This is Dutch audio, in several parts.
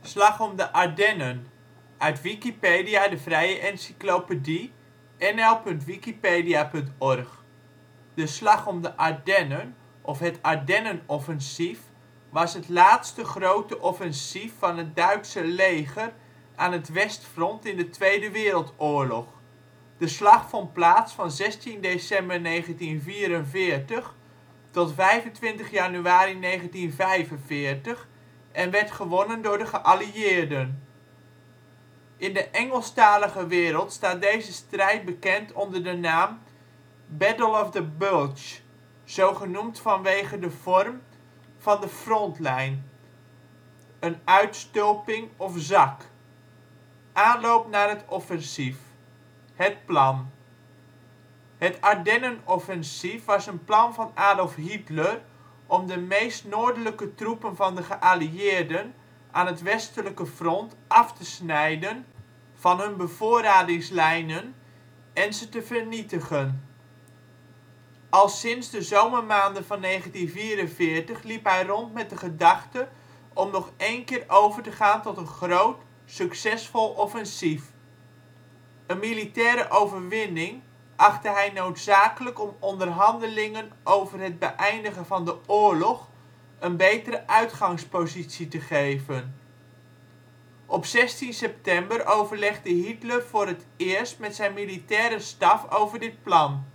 Slag om de Ardennen, uit Wikipedia, de vrije encyclopedie. nl.wikipedia.org. De Slag om de Ardennen of het Ardennenoffensief was het laatste grote offensief van het Duitse leger aan het westfront in de Tweede Wereldoorlog. De slag vond plaats van 16 december 1944 tot 25 januari 1945 en werd gewonnen door de geallieerden. In de Engelstalige wereld staat deze strijd bekend onder de naam Battle of the Bulge, zo genoemd vanwege de vorm van de frontlijn (een uitstulping of zak). Aanloop naar het offensief. Het plan. Het Ardennenoffensief was een plan van Adolf Hitler om de meest noordelijke troepen van de geallieerden aan het westelijke front af te snijden van hun bevoorradingslijnen en ze te vernietigen. Al sinds de zomermaanden van 1944 liep hij rond met de gedachte om nog één keer over te gaan tot een groot, succesvol offensief. Een militaire overwinning achtte hij noodzakelijk om onderhandelingen over het beëindigen van de oorlog een betere uitgangspositie te geven. Op 16 september overlegde Hitler voor het eerst met zijn militaire staf over dit plan.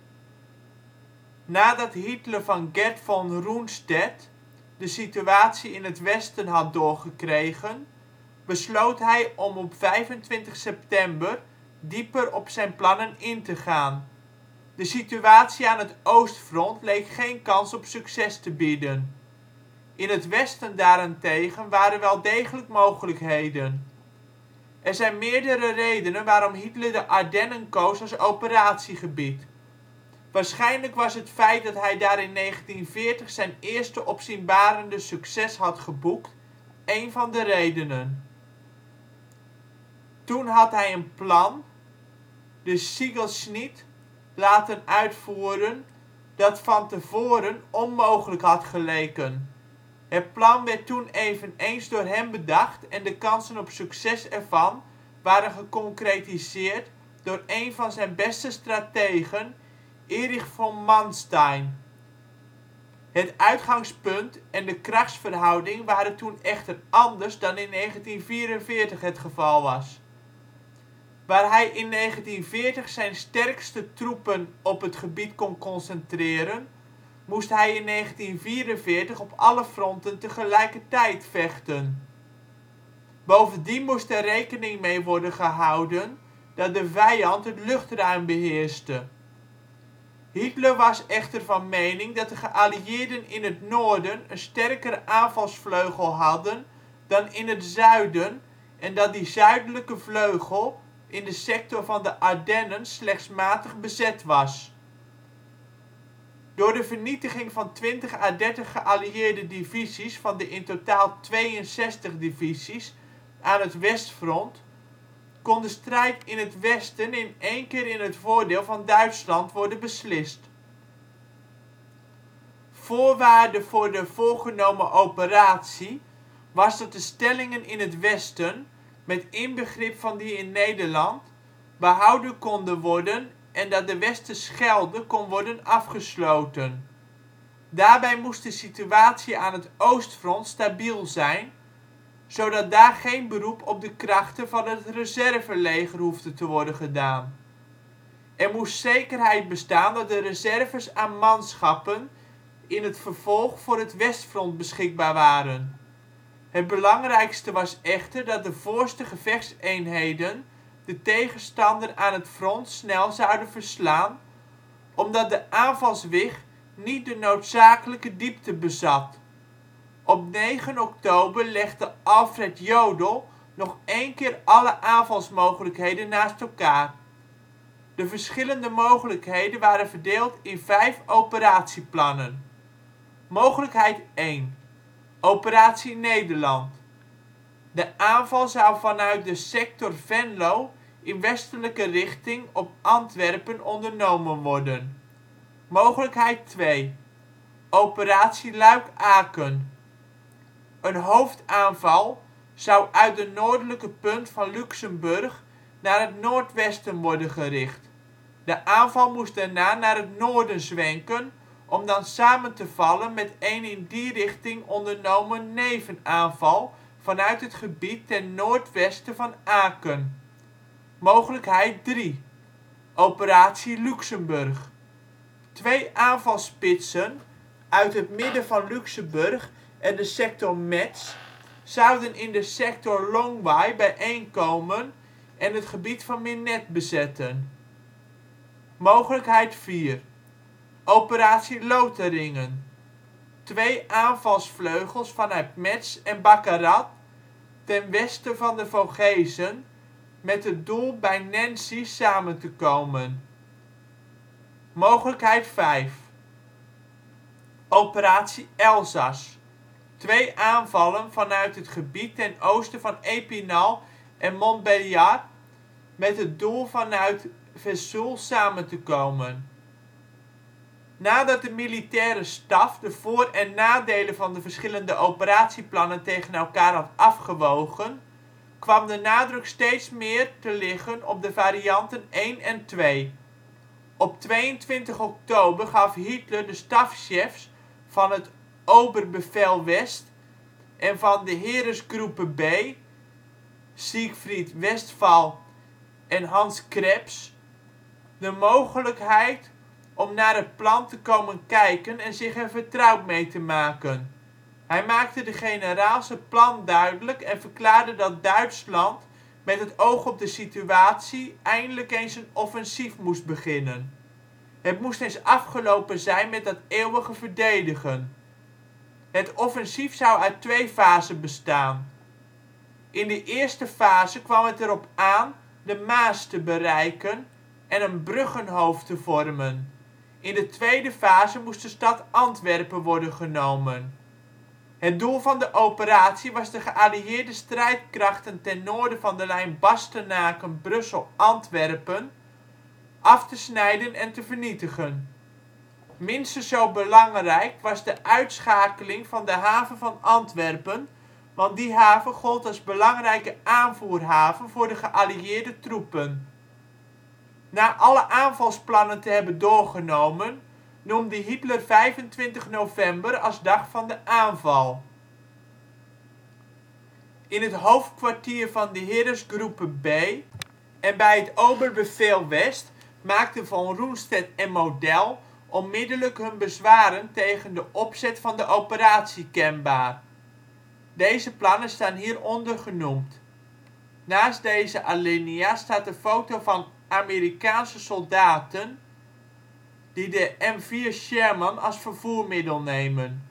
Nadat Hitler van Gerd von Rundstedt de situatie in het westen had doorgekregen, besloot hij om op 25 september dieper op zijn plannen in te gaan. De situatie aan het oostfront leek geen kans op succes te bieden. In het westen daarentegen waren wel degelijk mogelijkheden. Er zijn meerdere redenen waarom Hitler de Ardennen koos als operatiegebied. Waarschijnlijk was het feit dat hij daar in 1940 zijn eerste opzienbarende succes had geboekt een van de redenen. Toen had hij een plan, de Sigelschnitt, laten uitvoeren dat van tevoren onmogelijk had geleken. Het plan werd toen eveneens door hem bedacht en de kansen op succes ervan waren geconcretiseerd door een van zijn beste strategen, Erich von Manstein. Het uitgangspunt en de krachtsverhouding waren toen echter anders dan in 1944 het geval was. Waar hij in 1940 zijn sterkste troepen op het gebied kon concentreren, moest hij in 1944 op alle fronten tegelijkertijd vechten. Bovendien moest er rekening mee worden gehouden dat de vijand het luchtruim beheerste. Hitler was echter van mening dat de geallieerden in het noorden een sterkere aanvalsvleugel hadden dan in het zuiden en dat die zuidelijke vleugel in de sector van de Ardennen slechts matig bezet was. Door de vernietiging van 20 à 30 geallieerde divisies van de in totaal 62 divisies aan het westfront kon de strijd in het westen in één keer in het voordeel van Duitsland worden beslist. Voorwaarde voor de voorgenomen operatie was dat de stellingen in het westen, met inbegrip van die in Nederland, behouden konden worden en dat de Westerschelde kon worden afgesloten. Daarbij moest de situatie aan het oostfront stabiel zijn, zodat daar geen beroep op de krachten van het reserveleger hoefde te worden gedaan. Er moest zekerheid bestaan dat de reserves aan manschappen in het vervolg voor het westfront beschikbaar waren. Het belangrijkste was echter dat de voorste gevechtseenheden de tegenstander aan het front snel zouden verslaan, omdat de aanvalswig niet de noodzakelijke diepte bezat. Op 9 oktober legde Alfred Jodl nog één keer alle aanvalsmogelijkheden naast elkaar. De verschillende mogelijkheden waren verdeeld in 5 operatieplannen. Mogelijkheid 1: Operatie Nederland. De aanval zou vanuit de sector Venlo in westelijke richting op Antwerpen ondernomen worden. Mogelijkheid 2: Operatie Luik-Aken. Een hoofdaanval zou uit de noordelijke punt van Luxemburg naar het noordwesten worden gericht. De aanval moest daarna naar het noorden zwenken om dan samen te vallen met een in die richting ondernomen nevenaanval vanuit het gebied ten noordwesten van Aken. Mogelijkheid 3 Operatie Luxemburg. Twee aanvalsspitsen uit het midden van Luxemburg en de sector Metz zouden in de sector Longwy bijeenkomen en het gebied van Minette bezetten. Mogelijkheid 4 Operatie Lotharingen. Twee aanvalsvleugels vanuit Metz en Baccarat ten westen van de Vogezen met het doel bij Nancy samen te komen. Mogelijkheid 5 Operatie Elzas. Twee aanvallen vanuit het gebied ten oosten van Epinal en Montbéliard met het doel vanuit Vesoul samen te komen. Nadat de militaire staf de voor - en nadelen van de verschillende operatieplannen tegen elkaar had afgewogen, kwam de nadruk steeds meer te liggen op de varianten 1 en 2. Op 22 oktober gaf Hitler de stafchefs van het Oberbefehl West en van de Heeresgruppe B, Siegfried Westphal en Hans Krebs, de mogelijkheid om naar het plan te komen kijken en zich er vertrouwd mee te maken. Hij maakte de generaals het plan duidelijk en verklaarde dat Duitsland met het oog op de situatie eindelijk eens een offensief moest beginnen. Het moest eens afgelopen zijn met dat eeuwige verdedigen. Het offensief zou uit twee fasen bestaan. In de eerste fase kwam het erop aan de Maas te bereiken en een bruggenhoofd te vormen. In de tweede fase moest de stad Antwerpen worden genomen. Het doel van de operatie was de geallieerde strijdkrachten ten noorden van de lijn Bastenaken-Brussel-Antwerpen af te snijden en te vernietigen. Minstens zo belangrijk was de uitschakeling van de haven van Antwerpen, want die haven gold als belangrijke aanvoerhaven voor de geallieerde troepen. Na alle aanvalsplannen te hebben doorgenomen, noemde Hitler 25 november als dag van de aanval. In het hoofdkwartier van de Heeresgruppe B en bij het Oberbefehl West maakten Von Rundstedt en Model onmiddellijk hun bezwaren tegen de opzet van de operatie kenbaar. Deze plannen staan hieronder genoemd. Naast deze alinea staat een foto van Amerikaanse soldaten die de M4 Sherman als vervoermiddel nemen.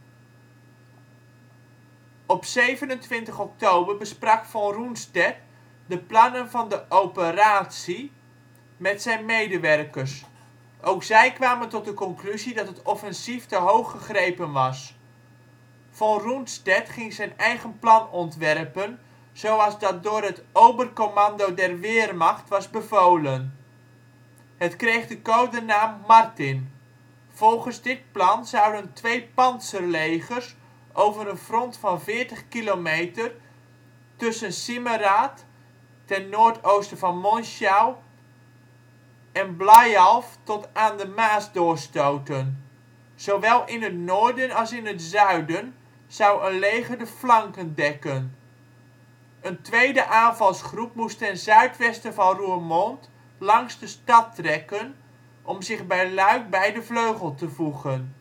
Op 27 oktober besprak Von Rundstedt de plannen van de operatie met zijn medewerkers. Ook zij kwamen tot de conclusie dat het offensief te hoog gegrepen was. Von Rundstedt ging zijn eigen plan ontwerpen zoals dat door het Oberkommando der Wehrmacht was bevolen. Het kreeg de codenaam Martin. Volgens dit plan zouden twee pantserlegers over een front van 40 kilometer tussen Simmerath ten noordoosten van Monschau en Blajalf tot aan de Maas doorstoten. Zowel in het noorden als in het zuiden zou een leger de flanken dekken. Een tweede aanvalsgroep moest ten zuidwesten van Roermond langs de stad trekken om zich bij Luik bij de vleugel te voegen.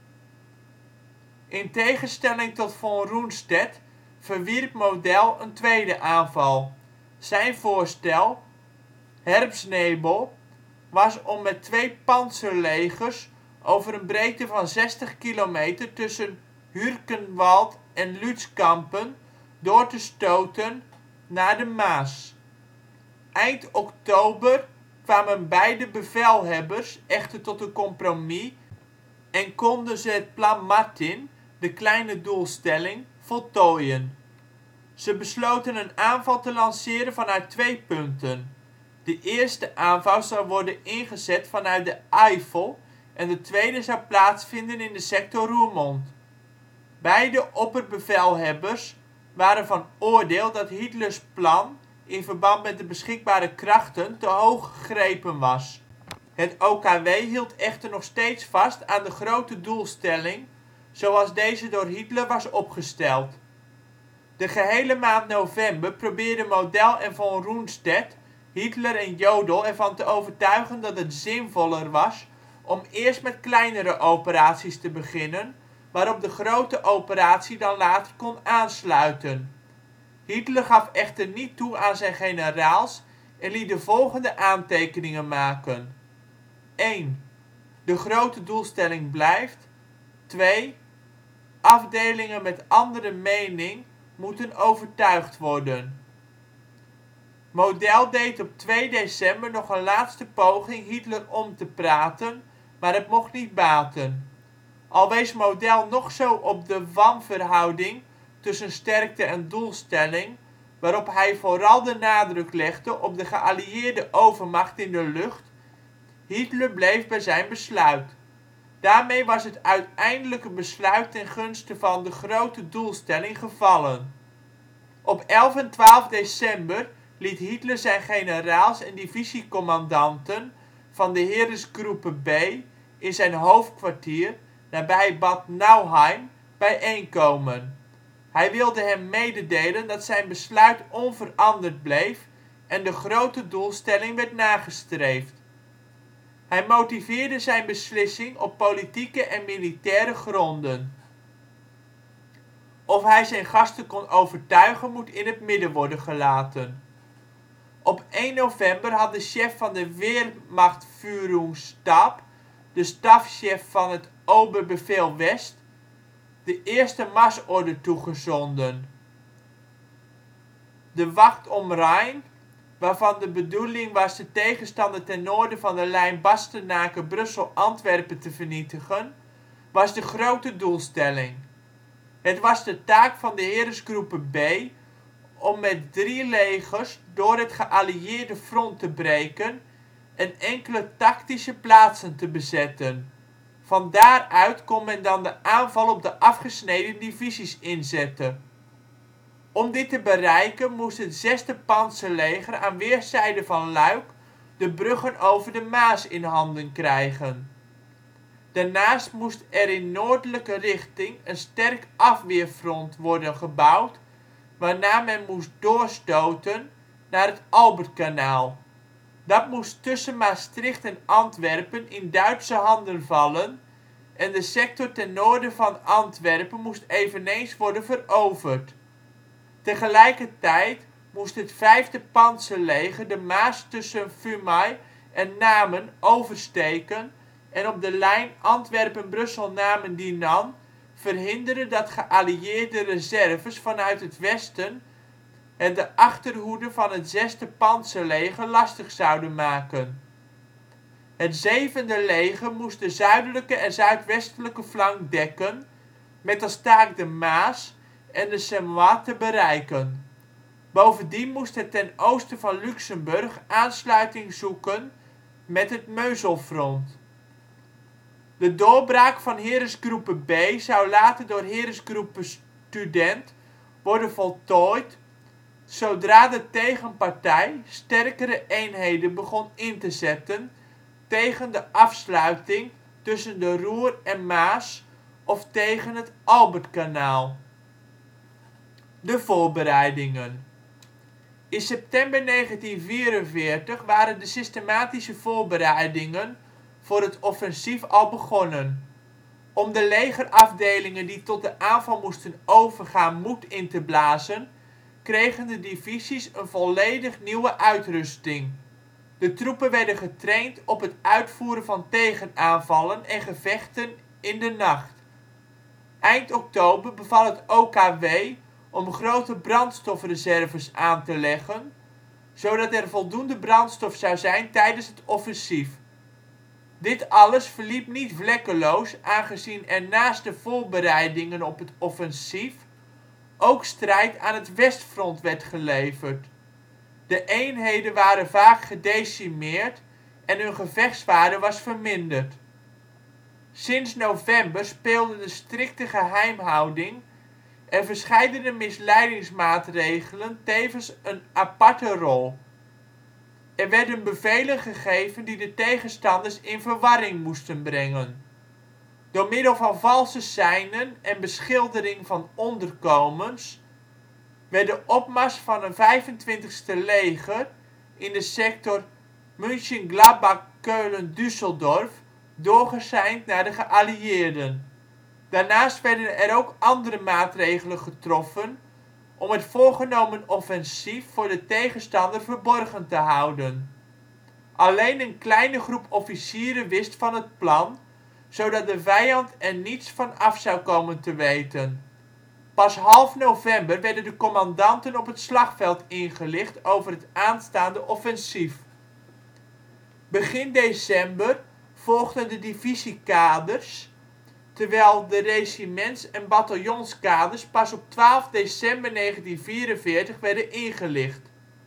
In tegenstelling tot Von Rundstedt verwierp Model een tweede aanval. Zijn voorstel, Herbstnebel, was om met twee pantserlegers over een breedte van 60 kilometer tussen Hürtgenwald en Lützkampen door te stoten naar de Maas. Eind oktober kwamen beide bevelhebbers echter tot een compromis en konden ze het plan Martin, de kleine doelstelling, voltooien. Ze besloten een aanval te lanceren vanuit twee punten. De eerste aanval zou worden ingezet vanuit de Eifel en de tweede zou plaatsvinden in de sector Roermond. Beide opperbevelhebbers waren van oordeel dat Hitlers plan in verband met de beschikbare krachten te hoog gegrepen was. Het OKW hield echter nog steeds vast aan de grote doelstelling zoals deze door Hitler was opgesteld. De gehele maand november probeerden Model en Von Rundstedt Hitler en Jodl ervan te overtuigen dat het zinvoller was om eerst met kleinere operaties te beginnen, waarop de grote operatie dan later kon aansluiten. Hitler gaf echter niet toe aan zijn generaals en liet de volgende aantekeningen maken: 1. De grote doelstelling blijft. 2. Afdelingen met andere mening moeten overtuigd worden. Model deed op 2 december nog een laatste poging Hitler om te praten, maar het mocht niet baten. Al wees Model nog zo op de wanverhouding tussen sterkte en doelstelling, waarop hij vooral de nadruk legde op de geallieerde overmacht in de lucht, Hitler bleef bij zijn besluit. Daarmee was het uiteindelijke besluit ten gunste van de grote doelstelling gevallen. Op 11 en 12 december liet Hitler zijn generaals en divisiecommandanten van de Heeresgruppe B in zijn hoofdkwartier nabij Bad Nauheim bijeenkomen. Hij wilde hen mededelen dat zijn besluit onveranderd bleef en de grote doelstelling werd nagestreefd. Hij motiveerde zijn beslissing op politieke en militaire gronden. Of hij zijn gasten kon overtuigen moet in het midden worden gelaten. Op 1 november had de chef van de Wehrmachtführungsstab, de stafchef van het Oberbefehl West, de eerste marsorde toegezonden. De Wacht om Rhein, waarvan de bedoeling was de tegenstander ten noorden van de lijn Bastenaken-Brussel-Antwerpen te vernietigen, was de grote doelstelling. Het was de taak van de Heeresgruppe B om met 3 legers door het geallieerde front te breken en enkele tactische plaatsen te bezetten. Van daaruit kon men dan de aanval op de afgesneden divisies inzetten. Om dit te bereiken moest het 6e pantserleger aan weerszijden van Luik de bruggen over de Maas in handen krijgen. Daarnaast moest er in noordelijke richting een sterk afweerfront worden gebouwd waarna men moest doorstoten naar het Albertkanaal. Dat moest tussen Maastricht en Antwerpen in Duitse handen vallen en de sector ten noorden van Antwerpen moest eveneens worden veroverd. Tegelijkertijd moest het 5e pantserleger de Maas tussen Fumay en Namen oversteken en op de lijn Antwerpen-Brussel-Namen-Dinant verhinderen dat geallieerde reserves vanuit het westen het de achterhoede van het 6e pantserleger lastig zouden maken. Het 7e leger moest de zuidelijke en zuidwestelijke flank dekken, met als taak de Maas en de Semois te bereiken. Bovendien moest het ten oosten van Luxemburg aansluiting zoeken met het Moezelfront. De doorbraak van Heeresgruppe B zou later door Heeresgruppe Student worden voltooid zodra de tegenpartij sterkere eenheden begon in te zetten tegen de afsluiting tussen de Ruhr en Maas of tegen het Albertkanaal. De voorbereidingen. In september 1944 waren de systematische voorbereidingen voor het offensief al begonnen. Om de legerafdelingen die tot de aanval moesten overgaan moed in te blazen, kregen de divisies een volledig nieuwe uitrusting. De troepen werden getraind op het uitvoeren van tegenaanvallen en gevechten in de nacht. Eind oktober beval het OKW om grote brandstofreserves aan te leggen, zodat er voldoende brandstof zou zijn tijdens het offensief. Dit alles verliep niet vlekkeloos aangezien er naast de voorbereidingen op het offensief ook strijd aan het westfront werd geleverd. De eenheden waren vaak gedecimeerd en hun gevechtswaarde was verminderd. Sinds november speelde de strikte geheimhouding en verscheidene misleidingsmaatregelen tevens een aparte rol. Er werden bevelen gegeven die de tegenstanders in verwarring moesten brengen. Door middel van valse seinen en beschildering van onderkomens werd de opmars van een 25e leger in de sector Mönchengladbach-Keulen-Düsseldorf doorgeseind naar de geallieerden. Daarnaast werden er ook andere maatregelen getroffen om het voorgenomen offensief voor de tegenstander verborgen te houden. Alleen een kleine groep officieren wist van het plan, zodat de vijand er niets van af zou komen te weten. Pas half november werden de commandanten op het slagveld ingelicht over het aanstaande offensief. Begin december volgden de divisiekaders, terwijl de regiments - en bataljonskaders pas op 12 december 1944 werden ingelicht.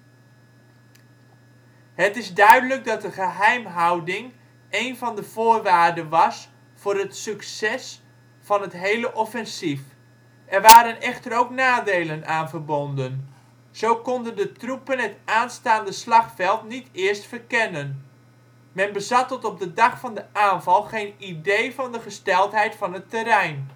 Het is duidelijk dat de geheimhouding een van de voorwaarden was voor het succes van het hele offensief. Er waren echter ook nadelen aan verbonden. Zo konden de troepen het aanstaande slagveld niet eerst verkennen. Men bezat tot op de dag van de aanval geen idee van de gesteldheid van het terrein.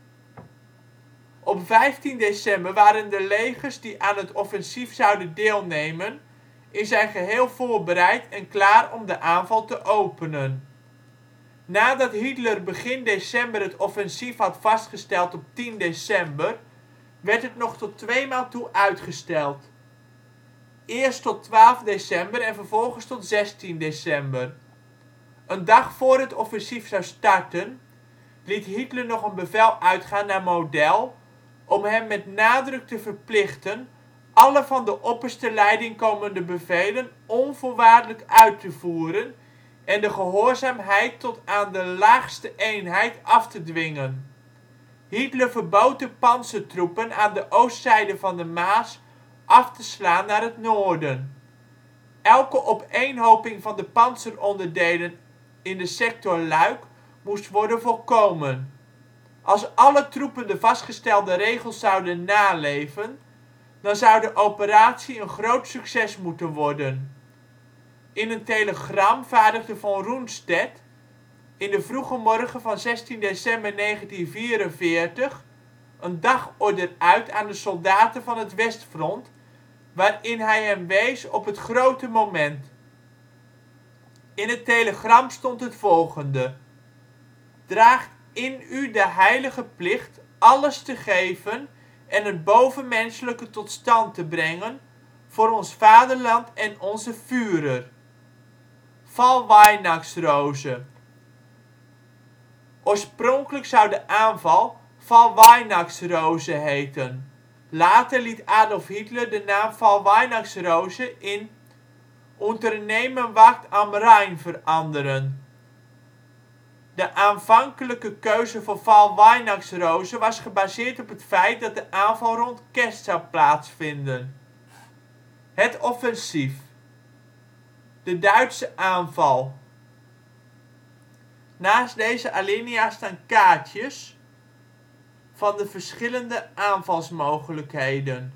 Op 15 december waren de legers die aan het offensief zouden deelnemen in zijn geheel voorbereid en klaar om de aanval te openen. Nadat Hitler begin december het offensief had vastgesteld op 10 december, werd het nog tot tweemaal toe uitgesteld. Eerst tot 12 december en vervolgens tot 16 december. Een dag voor het offensief zou starten, liet Hitler nog een bevel uitgaan naar Model om hem met nadruk te verplichten alle van de opperste leiding komende bevelen onvoorwaardelijk uit te voeren en de gehoorzaamheid tot aan de laagste eenheid af te dwingen. Hitler verbood de pantsertroepen aan de oostzijde van de Maas af te slaan naar het noorden. Elke opeenhoping van de pantseronderdelen in de sector Luik moest worden voorkomen. Als alle troepen de vastgestelde regels zouden naleven, dan zou de operatie een groot succes moeten worden. In een telegram vaardigde Von Rundstedt in de vroege morgen van 16 december 1944 een dagorder uit aan de soldaten van het Westfront, waarin hij hen wees op het grote moment. In het telegram stond het volgende: draagt in u de heilige plicht alles te geven en het bovenmenselijke tot stand te brengen voor ons vaderland en onze Führer. Fall Weihnachtsrose. Oorspronkelijk zou de aanval Fall Weihnachtsrose heten. Later liet Adolf Hitler de naam Fall Weihnachtsrose in Unternehmen Wacht am Rhein veranderen. De aanvankelijke keuze voor Fall Weihnachtsrose was gebaseerd op het feit dat de aanval rond kerst zou plaatsvinden. Het offensief. De Duitse aanval. Naast deze alinea staan kaartjes van de verschillende aanvalsmogelijkheden.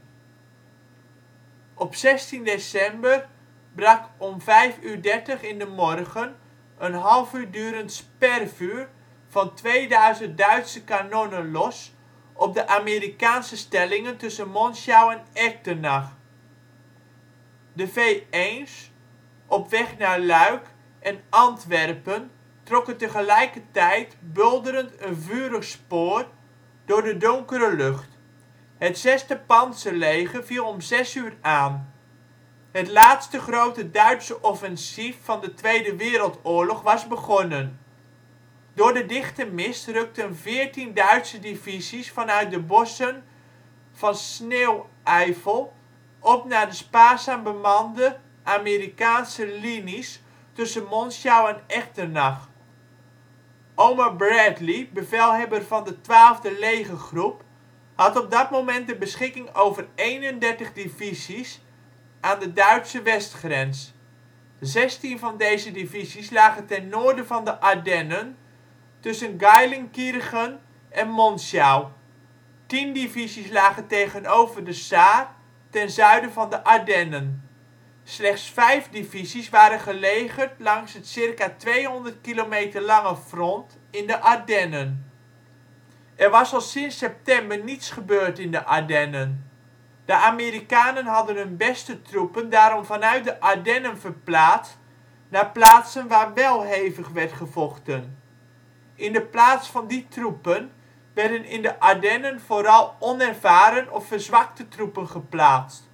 Op 16 december brak om 5:30 in de morgen een half uur durend spervuur van 2000 Duitse kanonnen los op de Amerikaanse stellingen tussen Monschau en Echternach. De V1's, op weg naar Luik en Antwerpen, trokken tegelijkertijd bulderend een vurig spoor door de donkere lucht. Het 6e pantserleger viel om 6 uur aan. Het laatste grote Duitse offensief van de Tweede Wereldoorlog was begonnen. Door de dichte mist rukten 14 Duitse divisies vanuit de bossen van Sneeuweifel op naar de spaarzaam bemande Amerikaanse linies tussen Monschau en Echternach. Omar Bradley, bevelhebber van de 12e legergroep, had op dat moment de beschikking over 31 divisies aan de Duitse westgrens. 16 van deze divisies lagen ten noorden van de Ardennen tussen Geilenkirchen en Monschau. 10 divisies lagen tegenover de Saar ten zuiden van de Ardennen. Slechts 5 divisies waren gelegerd langs het circa 200 kilometer lange front in de Ardennen. Er was al sinds september niets gebeurd in de Ardennen. De Amerikanen hadden hun beste troepen daarom vanuit de Ardennen verplaatst naar plaatsen waar wel hevig werd gevochten. In de plaats van die troepen werden in de Ardennen vooral onervaren of verzwakte troepen geplaatst.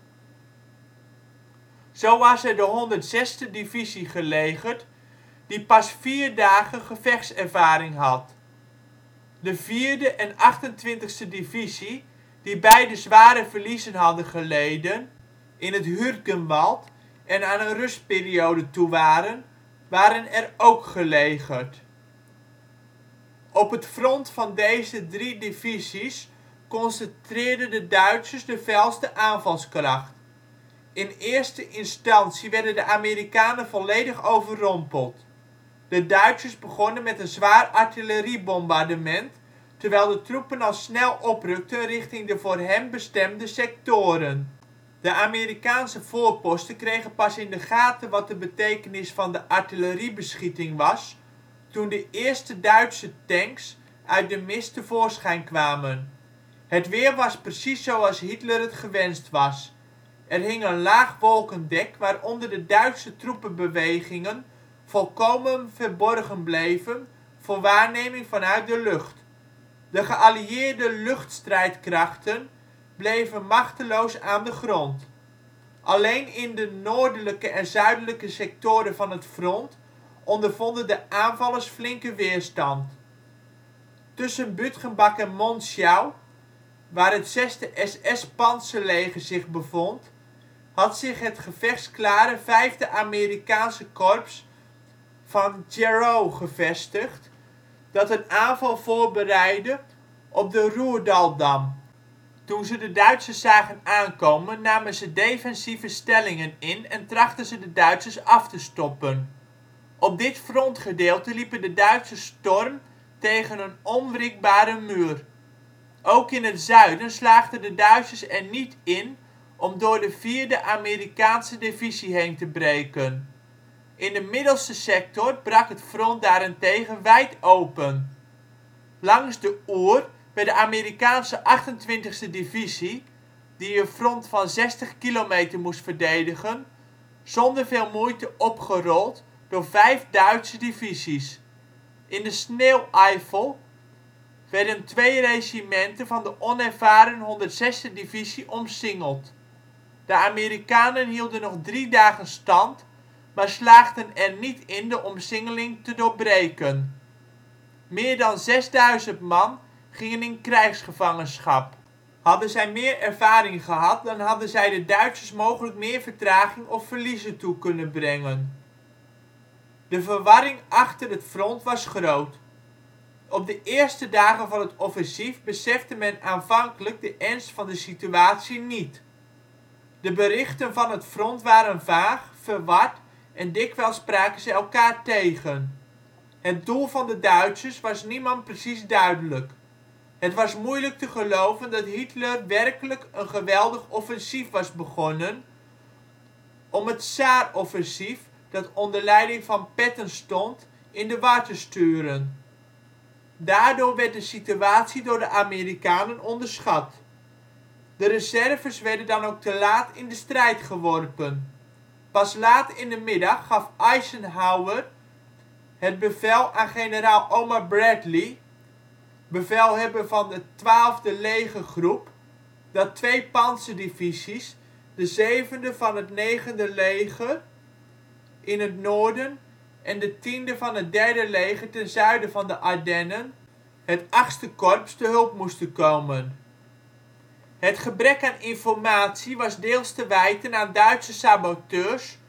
Zo was er de 106e divisie gelegerd, die pas 4 dagen gevechtservaring had. De 4e en 28e divisie, die beide zware verliezen hadden geleden in het Hürtgenwald en aan een rustperiode toe waren, waren er ook gelegerd. Op het front van deze 3 divisies concentreerden de Duitsers de felste aanvalskracht. In eerste instantie werden de Amerikanen volledig overrompeld. De Duitsers begonnen met een zwaar artilleriebombardement, terwijl de troepen al snel oprukten richting de voor hen bestemde sectoren. De Amerikaanse voorposten kregen pas in de gaten wat de betekenis van de artilleriebeschieting was toen de eerste Duitse tanks uit de mist tevoorschijn kwamen. Het weer was precies zoals Hitler het gewenst was. Er hing een laag wolkendek waaronder de Duitse troepenbewegingen volkomen verborgen bleven voor waarneming vanuit de lucht. De geallieerde luchtstrijdkrachten bleven machteloos aan de grond. Alleen in de noordelijke en zuidelijke sectoren van het front ondervonden de aanvallers flinke weerstand. Tussen Bütgenbach en Monschau, waar het 6e SS-pantserleger zich bevond, had zich het gevechtsklare 5e Amerikaanse korps van Gerow gevestigd, dat een aanval voorbereidde op de Roerdaldam. Toen ze de Duitsers zagen aankomen namen ze defensieve stellingen in en trachtten ze de Duitsers af te stoppen. Op dit frontgedeelte liepen de Duitsers storm tegen een onwrikbare muur. Ook in het zuiden slaagden de Duitsers er niet in om door de 4e Amerikaanse divisie heen te breken. In de middelste sector brak het front daarentegen wijd open. Langs de Our werd de Amerikaanse 28e divisie, die een front van 60 kilometer moest verdedigen, zonder veel moeite opgerold door 5 Duitse divisies. In de Sneeuweifel werden 2 regimenten van de onervaren 106e divisie omsingeld. De Amerikanen hielden nog 3 dagen stand, maar slaagden er niet in de omsingeling te doorbreken. Meer dan 6000 man gingen in krijgsgevangenschap. Hadden zij meer ervaring gehad, dan hadden zij de Duitsers mogelijk meer vertraging of verliezen toe kunnen brengen. De verwarring achter het front was groot. Op de eerste dagen van het offensief besefte men aanvankelijk de ernst van de situatie niet. De berichten van het front waren vaag, verward en dikwijls spraken ze elkaar tegen. Het doel van de Duitsers was niemand precies duidelijk. Het was moeilijk te geloven dat Hitler werkelijk een geweldig offensief was begonnen om het Saaroffensief, dat onder leiding van Patton stond, in de war te sturen. Daardoor werd de situatie door de Amerikanen onderschat. De reserves werden dan ook te laat in de strijd geworpen. Pas laat in de middag gaf Eisenhower het bevel aan generaal Omar Bradley, bevelhebber van de 12e legergroep, dat 2 pantser-divisies, de 7e van het 9e leger in het noorden en de 10e van het 3e leger ten zuiden van de Ardennen, het 8e korps, te hulp moesten komen. Het gebrek aan informatie was deels te wijten aan Duitse saboteurs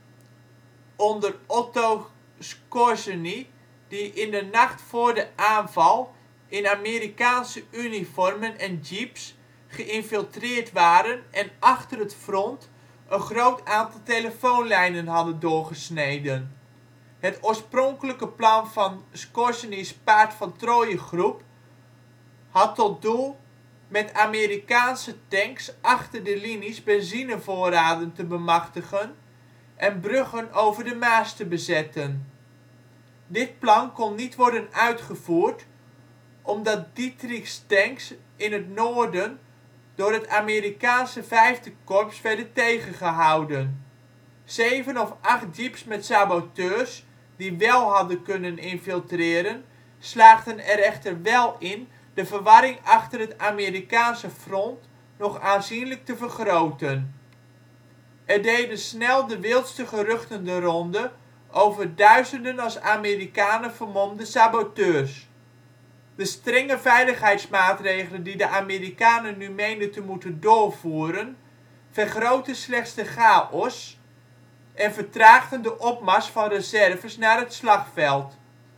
onder Otto Skorzeny, die in de nacht voor de aanval in Amerikaanse uniformen en jeeps geïnfiltreerd waren en achter het front een groot aantal telefoonlijnen hadden doorgesneden. Het oorspronkelijke plan van Skorzeny 's Paard van Troje groep had tot doel met Amerikaanse tanks achter de linies benzinevoorraden te bemachtigen en bruggen over de Maas te bezetten. Dit plan kon niet worden uitgevoerd omdat Dietrichs tanks in het noorden door het Amerikaanse 5e korps werden tegengehouden. 7 of 8 jeeps met saboteurs die wel hadden kunnen infiltreren slaagden er echter wel in de verwarring achter het Amerikaanse front nog aanzienlijk te vergroten. Er deden snel de wildste geruchten de ronde over duizenden als Amerikanen vermomde saboteurs. De strenge veiligheidsmaatregelen die de Amerikanen nu meenden te moeten doorvoeren vergrootten slechts de chaos en vertraagden de opmars van reserves naar het slagveld.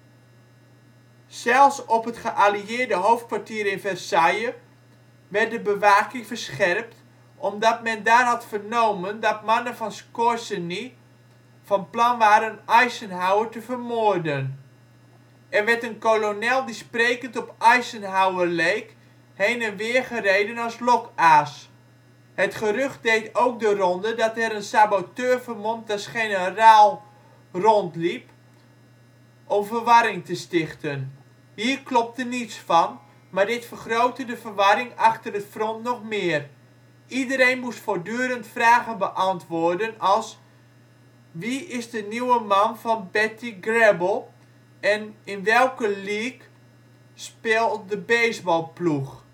Zelfs op het geallieerde hoofdkwartier in Versailles werd de bewaking verscherpt, omdat men daar had vernomen dat mannen van Scorzeny van plan waren Eisenhower te vermoorden. Er werd een kolonel die sprekend op Eisenhower leek heen en weer gereden als lokaas. Het gerucht deed ook de ronde dat er een saboteur vermomd als generaal rondliep om verwarring te stichten. Hier klopte niets van, maar dit vergrootte de verwarring achter het front nog meer. Iedereen moest voortdurend vragen beantwoorden als: wie is de nieuwe man van Betty Grable en in welke league speelt de baseballploeg?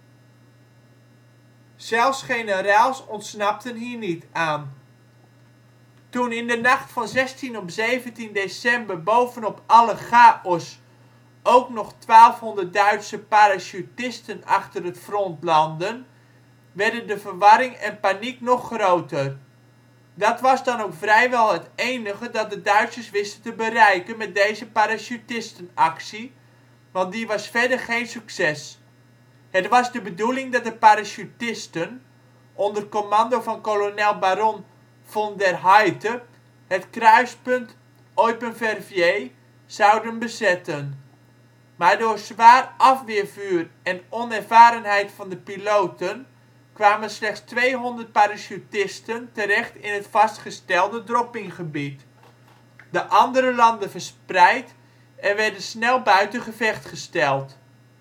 Zelfs generaals ontsnapten hier niet aan. Toen in de nacht van 16 op 17 december bovenop alle chaos ook nog 1200 Duitse parachutisten achter het front landden, werden de verwarring en paniek nog groter. Dat was dan ook vrijwel het enige dat de Duitsers wisten te bereiken met deze parachutistenactie, want die was verder geen succes. Het was de bedoeling dat de parachutisten, onder commando van kolonel baron Von der Heydte, het kruispunt Eupen-Verviers zouden bezetten. Maar door zwaar afweervuur en onervarenheid van de piloten kwamen slechts 200 parachutisten terecht in het vastgestelde droppinggebied. De anderen landden verspreid en werden snel buiten gevecht gesteld.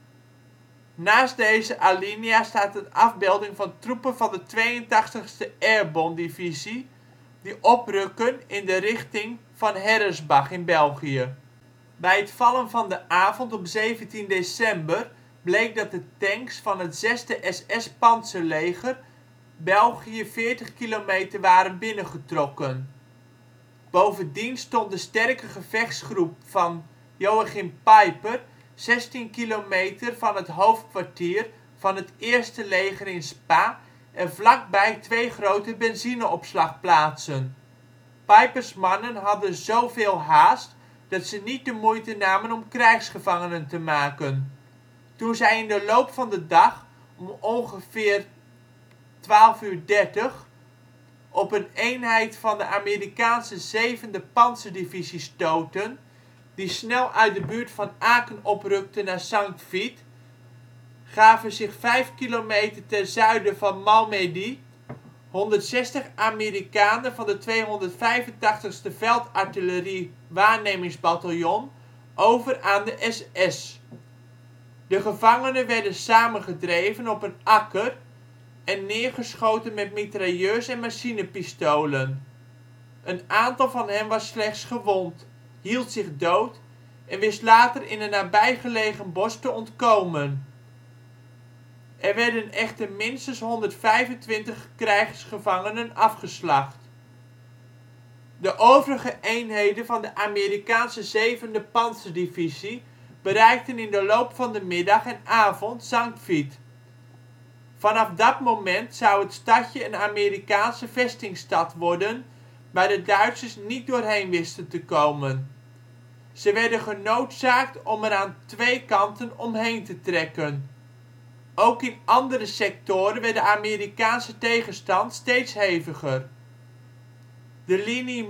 Naast deze alinea staat een afbeelding van troepen van de 82e Airborne Divisie die oprukken in de richting van Herresbach in België. Bij het vallen van de avond op 17 december bleek dat de tanks van het 6e SS-pantserleger België 40 kilometer waren binnengetrokken. Bovendien stond de sterke gevechtsgroep van Joachim Peiper 16 kilometer van het hoofdkwartier van het 1e leger in Spa en vlakbij 2 grote benzineopslagplaatsen. Peipers mannen hadden zoveel haast dat ze niet de moeite namen om krijgsgevangenen te maken. Toen zij in de loop van de dag om ongeveer 12:30 op een eenheid van de Amerikaanse 7e pantserdivisie stoten, die snel uit de buurt van Aken oprukte naar Sankt Vith, gaven zich 5 kilometer ten zuiden van Malmedy 160 Amerikanen van het 285e Veldartillerie Waarnemingsbataljon over aan de SS. De gevangenen werden samengedreven op een akker en neergeschoten met mitrailleurs en machinepistolen. Een aantal van hen was slechts gewond, hield zich dood en wist later in een nabijgelegen bos te ontkomen. Er werden echter minstens 125 krijgsgevangenen afgeslacht. De overige eenheden van de Amerikaanse 7e pantserdivisie bereikten in de loop van de middag en avond Sankt Vith. Vanaf dat moment zou het stadje een Amerikaanse vestingstad worden waar de Duitsers niet doorheen wisten te komen. Ze werden genoodzaakt om er aan 2 kanten omheen te trekken. Ook in andere sectoren werd de Amerikaanse tegenstand steeds heviger. De linie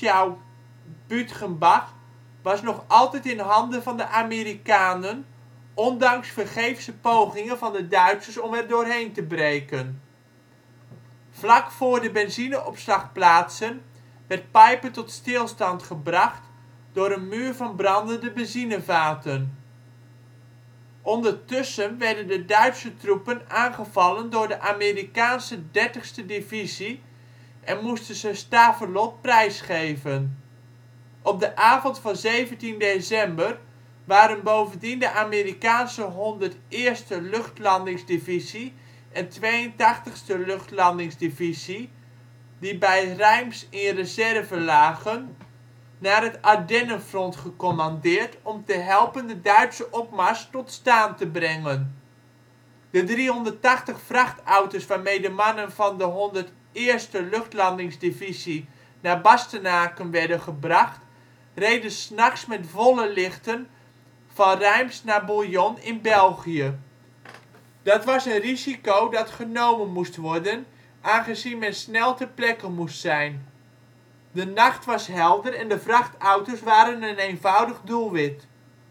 Monschau-Bütgenbach was nog altijd in handen van de Amerikanen ondanks vergeefse pogingen van de Duitsers om er doorheen te breken. Vlak voor de benzineopslagplaatsen werd Peiper tot stilstand gebracht door een muur van brandende benzinevaten. Ondertussen werden de Duitse troepen aangevallen door de Amerikaanse 30e divisie en moesten ze Stavelot prijsgeven. Op de avond van 17 december waren bovendien de Amerikaanse 101e Luchtlandingsdivisie en 82e Luchtlandingsdivisie, die bij Reims in reserve lagen, naar het Ardennenfront gecommandeerd om te helpen de Duitse opmars tot staan te brengen. De 380 vrachtauto 's waarmee de mannen van de 101e Luchtlandingsdivisie naar Bastenaken werden gebracht, reden ' s nachts met volle lichten van Reims naar Bouillon in België. Dat was een risico dat genomen moest worden, aangezien men snel ter plekke moest zijn. De nacht was helder en de vrachtauto 's waren een eenvoudig doelwit.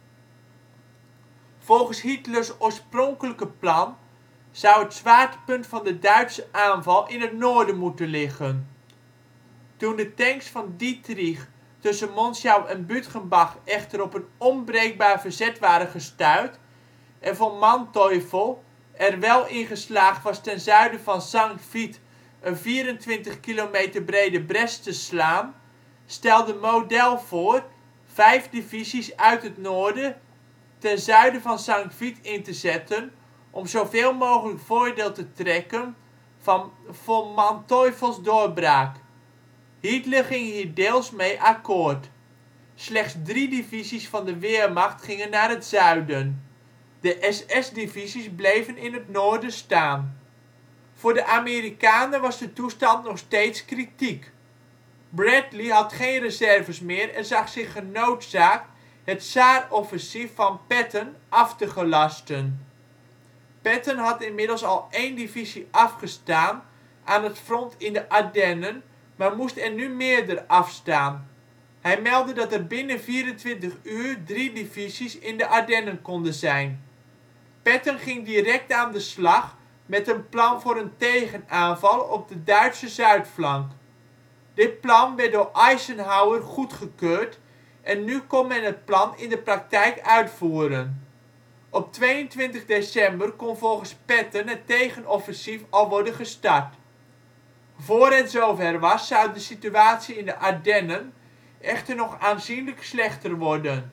Volgens Hitlers oorspronkelijke plan zou het zwaartepunt van de Duitse aanval in het noorden moeten liggen. Toen de tanks van Dietrich tussen Monschau en Bütgenbach echter op een onbreekbaar verzet waren gestuit en Von Manteuffel er wel in geslaagd was ten zuiden van Sankt Vith een 24 kilometer brede bres te slaan, stelde Model voor 5 divisies uit het noorden ten zuiden van Sankt Vith in te zetten om zoveel mogelijk voordeel te trekken van Von Manteuffels doorbraak. Hitler ging hier deels mee akkoord. Slechts 3 divisies van de Wehrmacht gingen naar het zuiden. De SS-divisies bleven in het noorden staan. Voor de Amerikanen was de toestand nog steeds kritiek. Bradley had geen reserves meer en zag zich genoodzaakt het Saaroffensief van Patton af te gelasten. Patton had inmiddels al 1 divisie afgestaan aan het front in de Ardennen, maar moest er nu meerdere afstaan. Hij meldde dat er binnen 24 uur 3 divisies in de Ardennen konden zijn. Patton ging direct aan de slag met een plan voor een tegenaanval op de Duitse zuidflank. Dit plan werd door Eisenhower goedgekeurd en nu kon men het plan in de praktijk uitvoeren. Op 22 december kon volgens Patton het tegenoffensief al worden gestart. Voor het zover was zou de situatie in de Ardennen echter nog aanzienlijk slechter worden.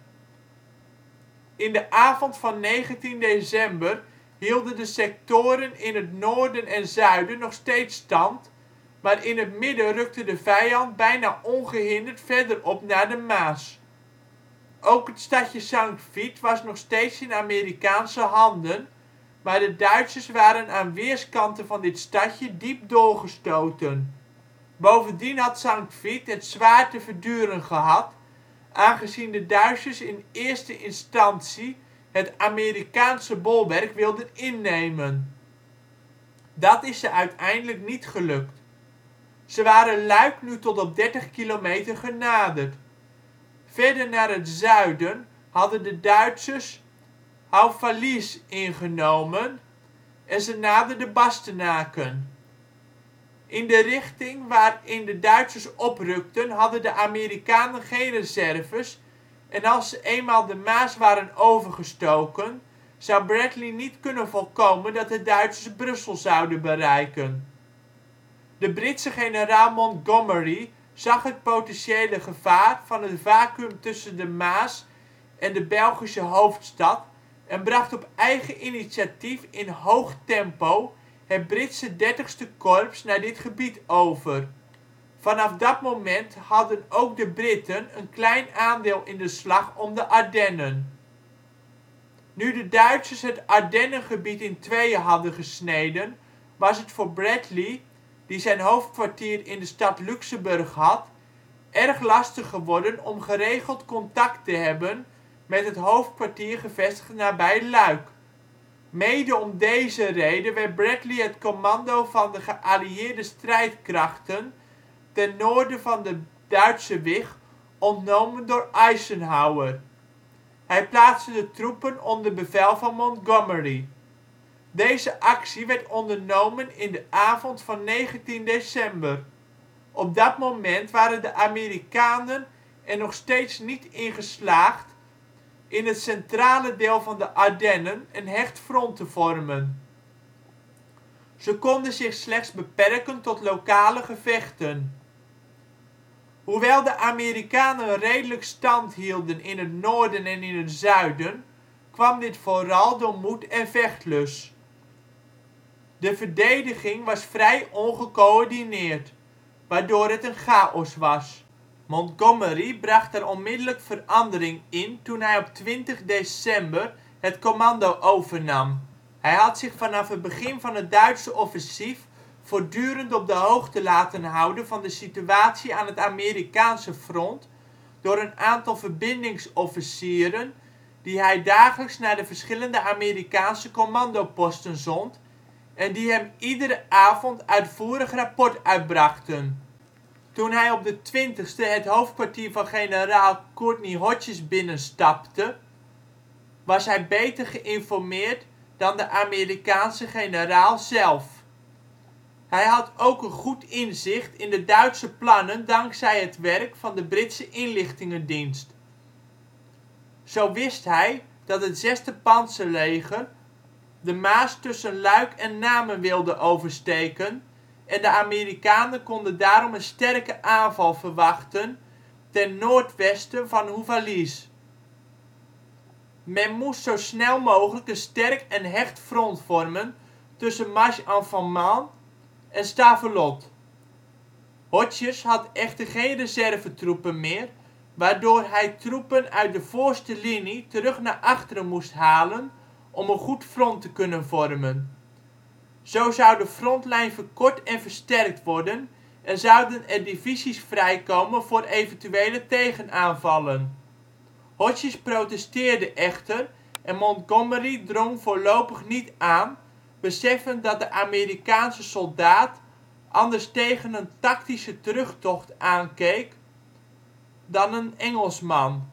In de avond van 19 december hielden de sectoren in het noorden en zuiden nog steeds stand, maar in het midden rukte de vijand bijna ongehinderd verder op naar de Maas. Ook het stadje Sankt Vith was nog steeds in Amerikaanse handen, maar de Duitsers waren aan weerskanten van dit stadje diep doorgestoten. Bovendien had Sankt Vith het zwaar te verduren gehad, aangezien de Duitsers in eerste instantie het Amerikaanse bolwerk wilden innemen. Dat is ze uiteindelijk niet gelukt. Ze waren Luik nu tot op 30 kilometer genaderd. Verder naar het zuiden hadden de Duitsers Houffalize ingenomen en ze naderden Bastenaken. In de richting waarin de Duitsers oprukten hadden de Amerikanen geen reserves en als ze eenmaal de Maas waren overgestoken, zou Bradley niet kunnen voorkomen dat de Duitsers Brussel zouden bereiken. De Britse generaal Montgomery zag het potentiële gevaar van het vacuüm tussen de Maas en de Belgische hoofdstad en bracht op eigen initiatief in hoog tempo het Britse 30e korps naar dit gebied over. Vanaf dat moment hadden ook de Britten een klein aandeel in de slag om de Ardennen. Nu de Duitsers het Ardennengebied in tweeën hadden gesneden, was het voor Bradley, die zijn hoofdkwartier in de stad Luxemburg had, erg lastig geworden om geregeld contact te hebben met het hoofdkwartier gevestigd nabij Luik. Mede om deze reden werd Bradley het commando van de geallieerde strijdkrachten ten noorden van de Duitse wig ontnomen door Eisenhower. Hij plaatste de troepen onder bevel van Montgomery. Deze actie werd ondernomen in de avond van 19 december. Op dat moment waren de Amerikanen er nog steeds niet in geslaagd in het centrale deel van de Ardennen een hecht front te vormen. Ze konden zich slechts beperken tot lokale gevechten. Hoewel de Amerikanen redelijk stand hielden in het noorden en in het zuiden, kwam dit vooral door moed en vechtlust. De verdediging was vrij ongecoördineerd, waardoor het een chaos was. Montgomery bracht er onmiddellijk verandering in toen hij op 20 december het commando overnam. Hij had zich vanaf het begin van het Duitse offensief voortdurend op de hoogte laten houden van de situatie aan het Amerikaanse front door een aantal verbindingsofficieren die hij dagelijks naar de verschillende Amerikaanse commandoposten zond en die hem iedere avond uitvoerig rapport uitbrachten. Toen hij op de 20e het hoofdkwartier van generaal Courtney Hodges binnenstapte, was hij beter geïnformeerd dan de Amerikaanse generaal zelf. Hij had ook een goed inzicht in de Duitse plannen dankzij het werk van de Britse inlichtingendienst. Zo wist hij dat het 6e pantserleger de Maas tussen Luik en Namen wilde oversteken en de Amerikanen konden daarom een sterke aanval verwachten ten noordwesten van Houffalize. Men moest zo snel mogelijk een sterk en hecht front vormen tussen Marche-en-Famenne en Stavelot. Hodges had echter geen reservetroepen meer, waardoor hij troepen uit de voorste linie terug naar achteren moest halen om een goed front te kunnen vormen. Zo zou de frontlijn verkort en versterkt worden en zouden er divisies vrijkomen voor eventuele tegenaanvallen. Hodges protesteerde echter en Montgomery drong voorlopig niet aan, beseffend dat de Amerikaanse soldaat anders tegen een tactische terugtocht aankeek dan een Engelsman.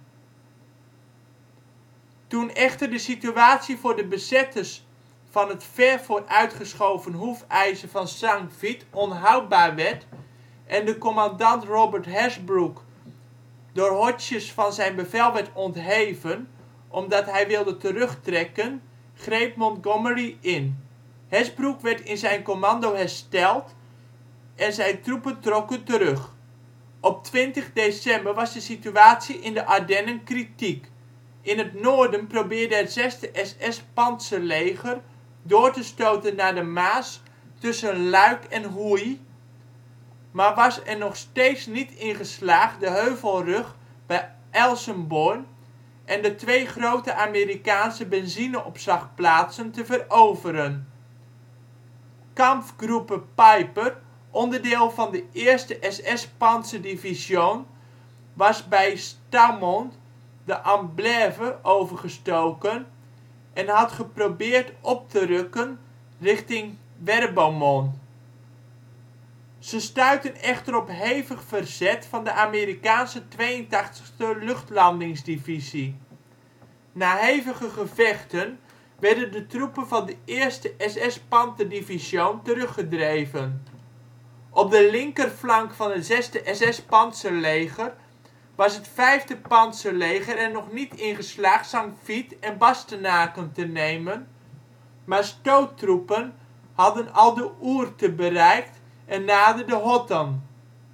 Toen echter de situatie voor de bezetters van het ver vooruitgeschoven hoefijzer van Sankt Vith onhoudbaar werd en de commandant Robert Hasbrouck door Hodges van zijn bevel werd ontheven omdat hij wilde terugtrekken, greep Montgomery in. Hasbrouck werd in zijn commando hersteld en zijn troepen trokken terug. Op 20 december was de situatie in de Ardennen kritiek. In het noorden probeerde het 6e SS-pantserleger door te stoten naar de Maas tussen Luik en Houy, maar was er nog steeds niet in geslaagd de heuvelrug bij Elsenborn en de twee grote Amerikaanse benzineopslagplaatsen te veroveren. Kampfgruppe Peiper, onderdeel van de 1e SS-Panzerdivision, was bij Stoumont de Amblève overgestoken en had geprobeerd op te rukken richting Werbeumont. Ze stuitten echter op hevig verzet van de Amerikaanse 82e Luchtlandingsdivisie. Na hevige gevechten werden de troepen van de 1e SS-Pantherdivision teruggedreven. Op de linkerflank van het 6e SS-pantserleger was het 5e pantserleger er nog niet in geslaagd Sankt Vith en Bastenaken te nemen, maar stoottroepen hadden al de Ourthe bereikt en naderden Hotton.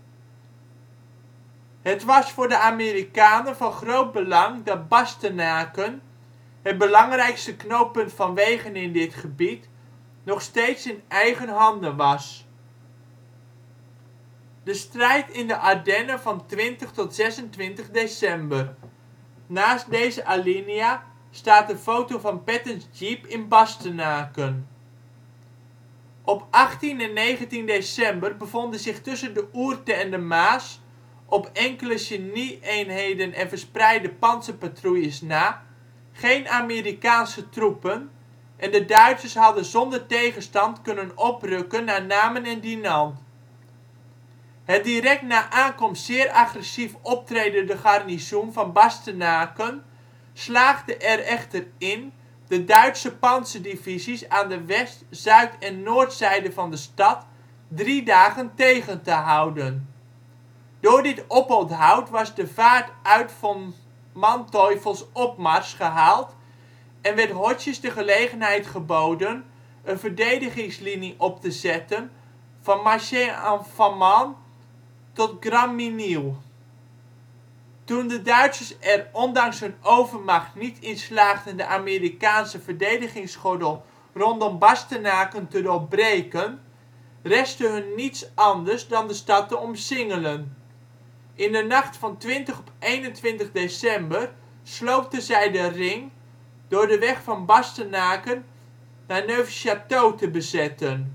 Het was voor de Amerikanen van groot belang dat Bastenaken, het belangrijkste knooppunt van wegen in dit gebied, nog steeds in eigen handen was. De strijd in de Ardennen van 20 tot 26 december. Naast deze alinea staat een foto van Pattons jeep in Bastenaken. Op 18 en 19 december bevonden zich tussen de Ourthe en de Maas, op enkele genie-eenheden en verspreide pantserpatrouilles na, geen Amerikaanse troepen en de Duitsers hadden zonder tegenstand kunnen oprukken naar Namen en Dinant. Het direct na aankomst zeer agressief optredende garnizoen van Bastenaken slaagde er echter in de Duitse pantser-divisies aan de west -, zuid - en noordzijde van de stad 3 dagen tegen te houden. Door dit oponthoud was de vaart uit von Manteuffels opmars gehaald en werd Hodges de gelegenheid geboden een verdedigingslinie op te zetten van Marche-en-Famenne tot Grand-Mesnil. Toen de Duitsers er ondanks hun overmacht niet in slaagden de Amerikaanse verdedigingsgordel rondom Bastenaken te doorbreken, restte hun niets anders dan de stad te omsingelen. In de nacht van 20 op 21 december sloten zij de ring door de weg van Bastenaken naar Neufchâteau te bezetten.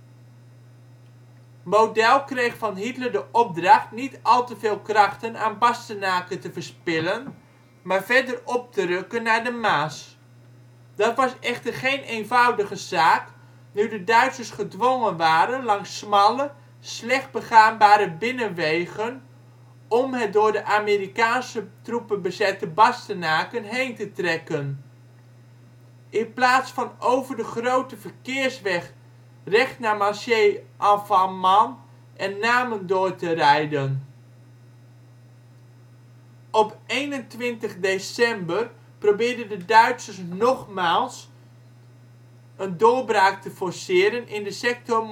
Model kreeg van Hitler de opdracht niet al te veel krachten aan Bastenaken te verspillen, maar verder op te rukken naar de Maas. Dat was echter geen eenvoudige zaak nu de Duitsers gedwongen waren langs smalle, slecht begaanbare binnenwegen om het door de Amerikaanse troepen bezette Bastenaken heen te trekken. In plaats van over de grote verkeersweg recht naar Marche-en-Famenne en Namen door te rijden. Op 21 december probeerden de Duitsers nogmaals een doorbraak te forceren in de sector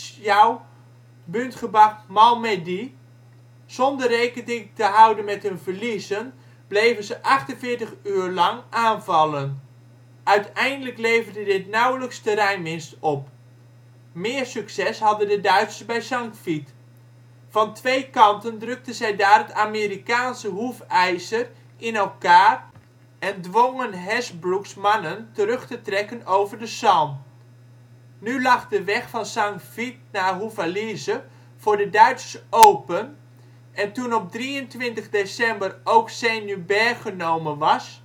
Monschau-Bündgebach-Malmedy. Zonder rekening te houden met hun verliezen bleven ze 48 uur lang aanvallen. Uiteindelijk leverde dit nauwelijks terreinwinst op. Meer succes hadden de Duitsers bij Sankt Vith. Van twee kanten drukten zij daar het Amerikaanse hoefijzer in elkaar en dwongen Hasbroucks mannen terug te trekken over de Somme. Nu lag de weg van Sankt Vith naar Houffalize voor de Duitsers open en toen op 23 december ook Saint-Hubert genomen was,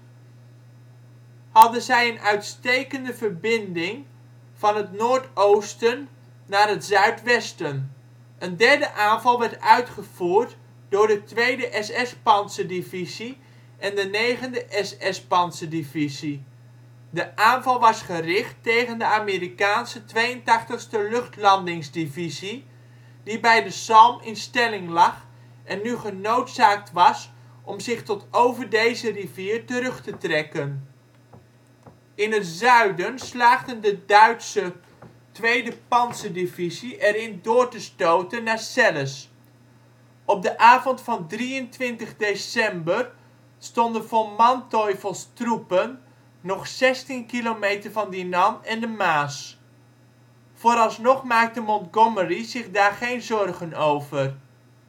hadden zij een uitstekende verbinding van het noordoosten naar het zuidwesten. Een derde aanval werd uitgevoerd door de 2e SS-pantserdivisie en de 9e SS-pantserdivisie. De aanval was gericht tegen de Amerikaanse 82e Luchtlandingsdivisie, die bij de Salm in stelling lag en nu genoodzaakt was om zich tot over deze rivier terug te trekken. In het zuiden slaagden de Duitse 2e pantserdivisie erin door te stoten naar Celles. Op de avond van 23 december stonden Von Manteuffels troepen nog 16 kilometer van Dinant en de Maas. Vooralsnog maakte Montgomery zich daar geen zorgen over.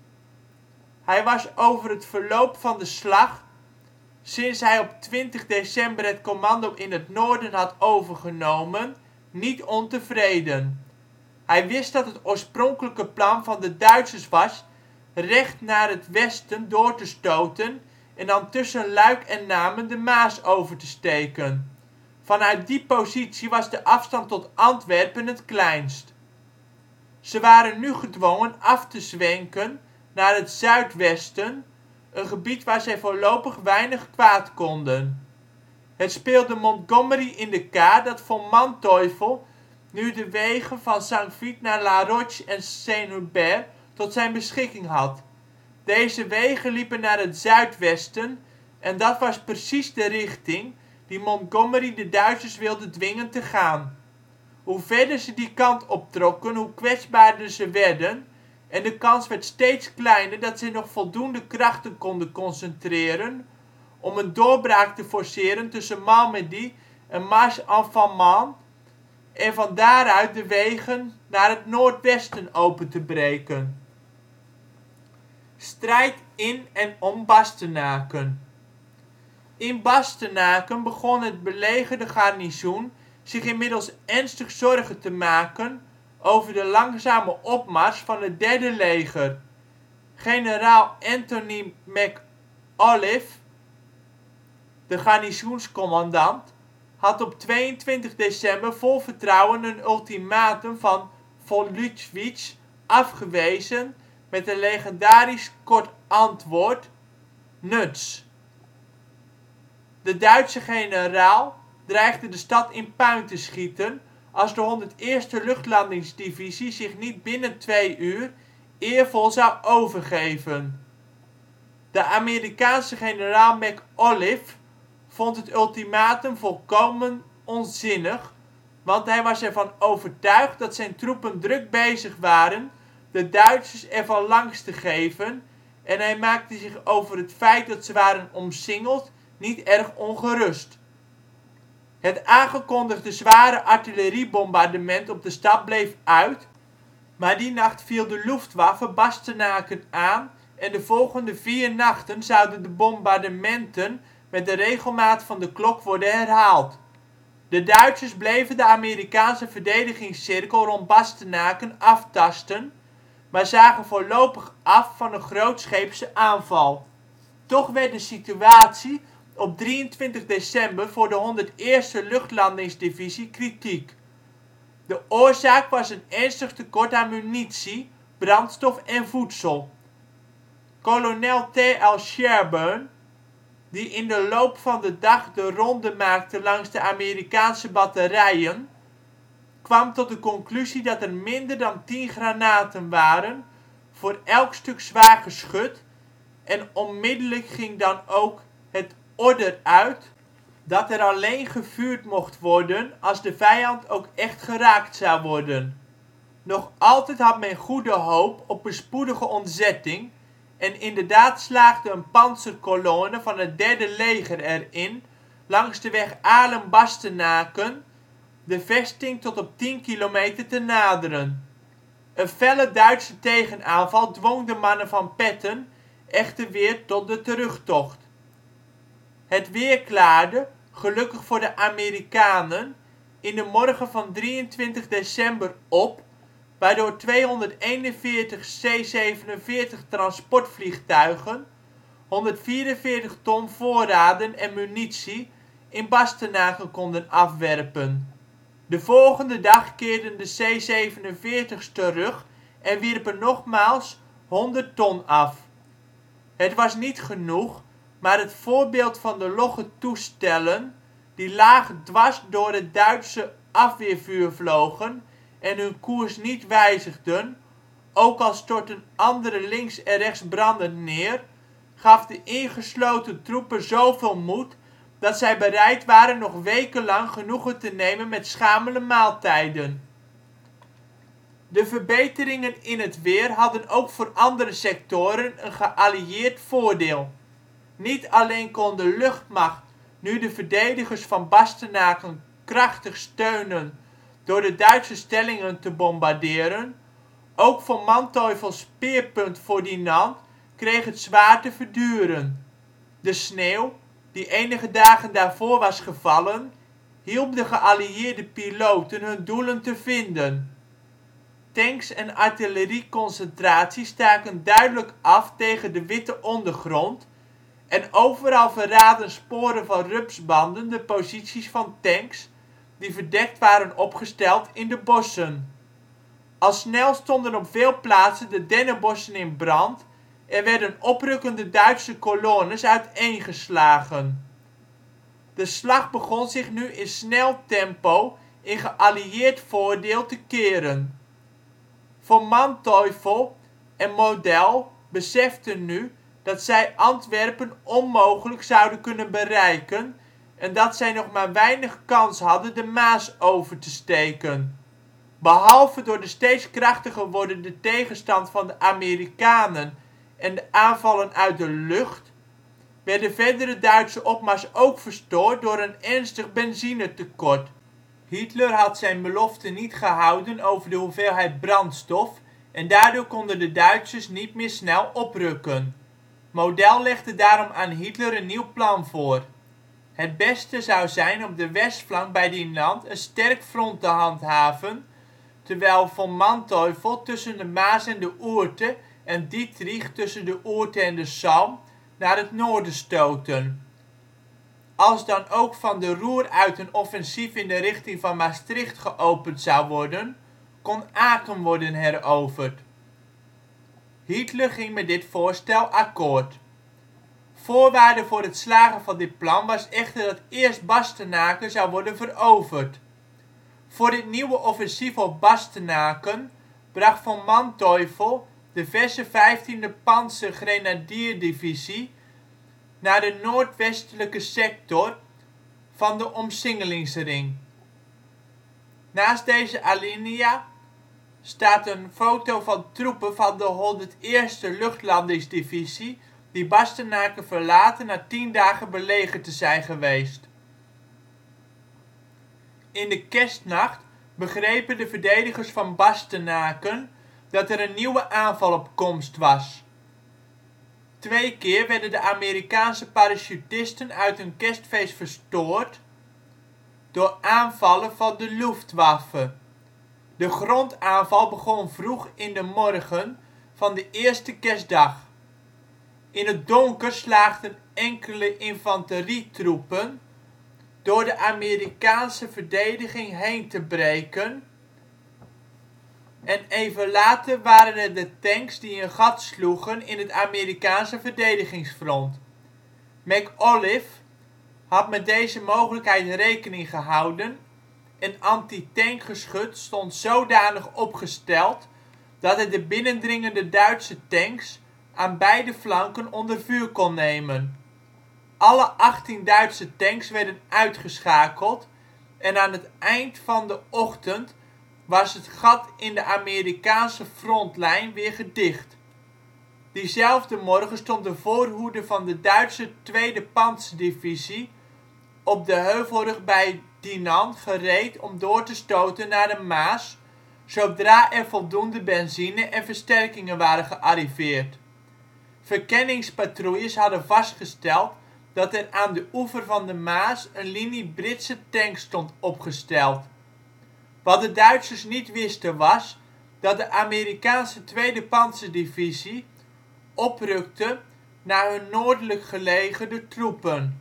Hij was over het verloop van de slag, sinds hij op 20 december het commando in het noorden had overgenomen, niet ontevreden. Hij wist dat het oorspronkelijke plan van de Duitsers was recht naar het westen door te stoten en dan tussen Luik en Namen de Maas over te steken. Vanuit die positie was de afstand tot Antwerpen het kleinst. Ze waren nu gedwongen af te zwenken naar het zuidwesten, een gebied waar zij voorlopig weinig kwaad konden. Het speelde Montgomery in de kaart dat Von Manteuffel nu de wegen van Sankt Vith naar La Roche en Saint-Hubert tot zijn beschikking had. Deze wegen liepen naar het zuidwesten en dat was precies de richting die Montgomery de Duitsers wilde dwingen te gaan. Hoe verder ze die kant optrokken hoe kwetsbaarder ze werden en de kans werd steeds kleiner dat zij nog voldoende krachten konden concentreren om een doorbraak te forceren tussen Malmedy en Marche-en-Famenne en van daaruit de wegen naar het noordwesten open te breken. Strijd in en om Bastenaken. In Bastenaken begon het belegerde garnizoen zich inmiddels ernstig zorgen te maken over de langzame opmars van het 3e leger. Generaal Antony McAuliffe, de garnizoenscommandant, had op 22 december vol vertrouwen een ultimatum van von Lüttwitz afgewezen met een legendarisch kort antwoord: " Nuts ". De Duitse generaal dreigde de stad in puin te schieten als de 101e Luchtlandingsdivisie zich niet binnen 2 uur eervol zou overgeven. De Amerikaanse generaal McAuliffe vond het ultimatum volkomen onzinnig, want hij was ervan overtuigd dat zijn troepen druk bezig waren de Duitsers ervan langs te geven en hij maakte zich over het feit dat ze waren omsingeld niet erg ongerust. Het aangekondigde zware artilleriebombardement op de stad bleef uit, maar die nacht viel de Luftwaffe Bastenaken aan en de volgende 4 nachten zouden de bombardementen met de regelmaat van de klok worden herhaald. De Duitsers bleven de Amerikaanse verdedigingscirkel rond Bastenaken aftasten, maar zagen voorlopig af van een grootscheepse aanval. Toch werd de situatie op 23 december voor de 101e Luchtlandingsdivisie kritiek. De oorzaak was een ernstig tekort aan munitie, brandstof en voedsel. Kolonel T.L. Sherburne, die in de loop van de dag de ronde maakte langs de Amerikaanse batterijen, kwam tot de conclusie dat er minder dan 10 granaten waren voor elk stuk zwaar geschut en onmiddellijk ging dan ook het order uit dat er alleen gevuurd mocht worden als de vijand ook echt geraakt zou worden. Nog altijd had men goede hoop op een spoedige ontzetting en inderdaad slaagde een pantsercolonne van het 3e leger erin langs de weg Aarlen-Bastenaken de vesting tot op 10 kilometer te naderen. Een felle Duitse tegenaanval dwong de mannen van Patton echter weer tot de terugtocht. Het weer klaarde, gelukkig voor de Amerikanen, in de morgen van 23 december op, waardoor 241 C-47 transportvliegtuigen 144 ton voorraden en munitie in Bastenaken konden afwerpen. De volgende dag keerden de C-47's terug en wierpen nogmaals 100 ton af. Het was niet genoeg, maar het voorbeeld van de logge toestellen die laag dwars door het Duitse afweervuur vlogen en hun koers niet wijzigden, ook al stortten andere links en rechts brandend neer, gaf de ingesloten troepen zoveel moed dat zij bereid waren nog wekenlang genoegen te nemen met schamele maaltijden. De verbeteringen in het weer hadden ook voor andere sectoren een geallieerd voordeel. Niet alleen kon de luchtmacht nu de verdedigers van Bastenaken krachtig steunen door de Duitse stellingen te bombarderen, ook Von Manteuffels speerpunt voor Dinant kreeg het zwaar te verduren. De sneeuw, die enige dagen daarvoor was gevallen, hielp de geallieerde piloten hun doelen te vinden. Tanks en artillerieconcentraties staken duidelijk af tegen de witte ondergrond en overal verraadden sporen van rupsbanden de posities van tanks, die verdekt waren opgesteld in de bossen. Al snel stonden op veel plaatsen de dennenbossen in brand en werden oprukkende Duitse colonnes uiteengeslagen. De slag begon zich nu in snel tempo in geallieerd voordeel te keren. Von Manteuffel en Model beseften nu dat zij Antwerpen onmogelijk zouden kunnen bereiken en dat zij nog maar weinig kans hadden de Maas over te steken. Behalve door de steeds krachtiger wordende tegenstand van de Amerikanen en de aanvallen uit de lucht, werd de verdere Duitse opmars ook verstoord door een ernstig benzinetekort. Hitler had zijn belofte niet gehouden over de hoeveelheid brandstof en daardoor konden de Duitsers niet meer snel oprukken. Model legde daarom aan Hitler een nieuw plan voor. Het beste zou zijn op de westflank bij Dinant een sterk front te handhaven, terwijl Von Manteuffel tussen de Maas en de Ourthe en Dittrich tussen de Ourthe en de Salm naar het noorden stootten. Als dan ook van de Ruhr uit een offensief in de richting van Maastricht geopend zou worden, kon Aken worden heroverd. Hitler ging met dit voorstel akkoord. Voorwaarde voor het slagen van dit plan was echter dat eerst Bastenaken zou worden veroverd. Voor dit nieuwe offensief op Bastenaken bracht Von Manteuffel de verse 15e Pantsergrenadierdivisie naar de noordwestelijke sector van de omsingelingsring. Naast deze alinea staat een foto van troepen van de 101e Luchtlandingsdivisie die Bastenaken verlaten na 10 dagen belegerd te zijn geweest. In de kerstnacht begrepen de verdedigers van Bastenaken dat er een nieuwe aanval op komst was. 2 keer werden de Amerikaanse parachutisten uit hun kerstfeest verstoord door aanvallen van de Luftwaffe. De grondaanval begon vroeg in de morgen van de eerste kerstdag. In het donker slaagden enkele infanterietroepen door de Amerikaanse verdediging heen te breken en even later waren het de tanks die een gat sloegen in het Amerikaanse verdedigingsfront. McAuliffe had met deze mogelijkheid rekening gehouden en antitankgeschut stond zodanig opgesteld dat het de binnendringende Duitse tanks aan beide flanken onder vuur kon nemen. Alle 18 Duitse tanks werden uitgeschakeld en aan het eind van de ochtend was het gat in de Amerikaanse frontlijn weer gedicht. Diezelfde morgen stond de voorhoede van de Duitse 2e Pantserdivisie op de heuvelrug bij Dinant gereed om door te stoten naar de Maas, zodra er voldoende benzine en versterkingen waren gearriveerd. Verkenningspatrouilles hadden vastgesteld dat er aan de oever van de Maas een linie Britse tanks stond opgesteld. Wat de Duitsers niet wisten was, dat de Amerikaanse 2e Pantserdivisie oprukte naar hun noordelijk gelegerde troepen.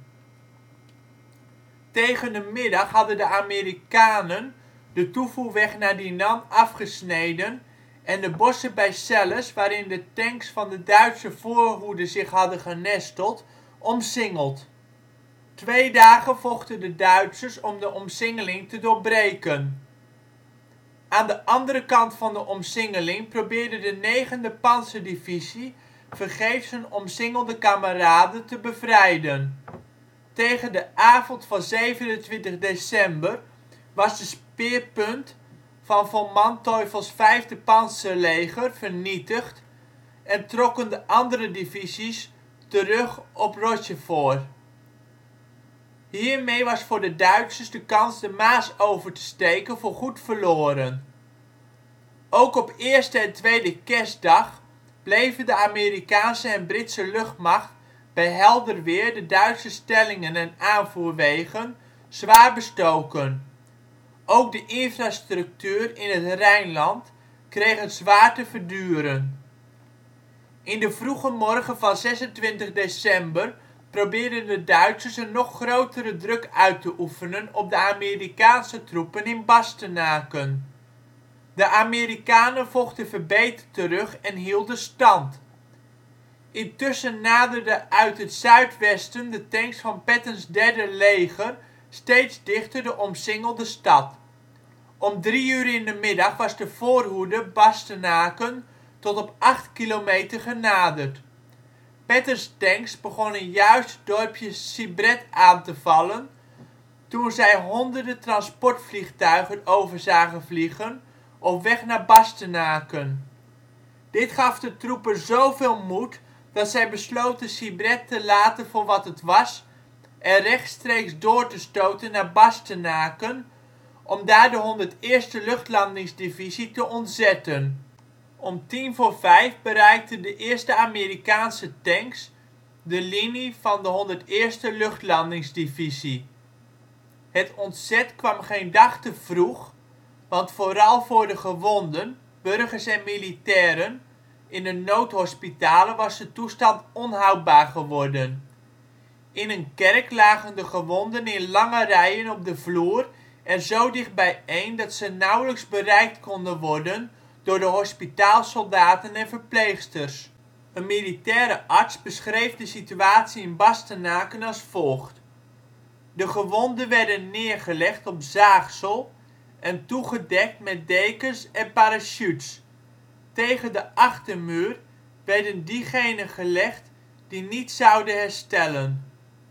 Tegen de middag hadden de Amerikanen de toevoerweg naar Dinant afgesneden en de bossen bij Celles, waarin de tanks van de Duitse voorhoede zich hadden genesteld, omsingeld. 2 dagen vochten de Duitsers om de omsingeling te doorbreken. Aan de andere kant van de omsingeling probeerde de 9e Pantserdivisie vergeefs hun omsingelde kameraden te bevrijden. Tegen de avond van 27 december was de speerpunt van Von Manteuffels 5e Pantserleger vernietigd en trokken de andere divisies terug op Rochefort. Hiermee was voor de Duitsers de kans de Maas over te steken voorgoed verloren. Ook op eerste en tweede kerstdag bleven de Amerikaanse en Britse luchtmacht bij helder weer de Duitse stellingen en aanvoerwegen zwaar bestoken. Ook de infrastructuur in het Rijnland kreeg het zwaar te verduren. In de vroege morgen van 26 december probeerden de Duitsers een nog grotere druk uit te oefenen op de Amerikaanse troepen in Bastenaken. De Amerikanen vochten verbeten terug en hielden stand. Intussen naderden uit het zuidwesten de tanks van Pattons 3e leger steeds dichter de omsingelde stad. Om 3 uur in de middag was de voorhoede Bastenaken tot op 8 kilometer genaderd. Pattons tanks begonnen juist het dorpje Sibret aan te vallen toen zij honderden transportvliegtuigen over zagen vliegen op weg naar Bastenaken. Dit gaf de troepen zoveel moed dat zij besloten Sibret te laten voor wat het was en rechtstreeks door te stoten naar Bastenaken om daar de 101e Luchtlandingsdivisie te ontzetten. Om 5:10 bereikten de eerste Amerikaanse tanks de linie van de 101e Luchtlandingsdivisie. Het ontzet kwam geen dag te vroeg, want vooral voor de gewonden, burgers en militairen, in de noodhospitalen was de toestand onhoudbaar geworden. In een kerk lagen de gewonden in lange rijen op de vloer en zo dicht bijeen dat ze nauwelijks bereikt konden worden door de hospitaalsoldaten en verpleegsters. Een militaire arts beschreef de situatie in Bastenaken als volgt: de gewonden werden neergelegd op zaagsel en toegedekt met dekens en parachutes. Tegen de achtermuur werden diegenen gelegd die niet zouden herstellen.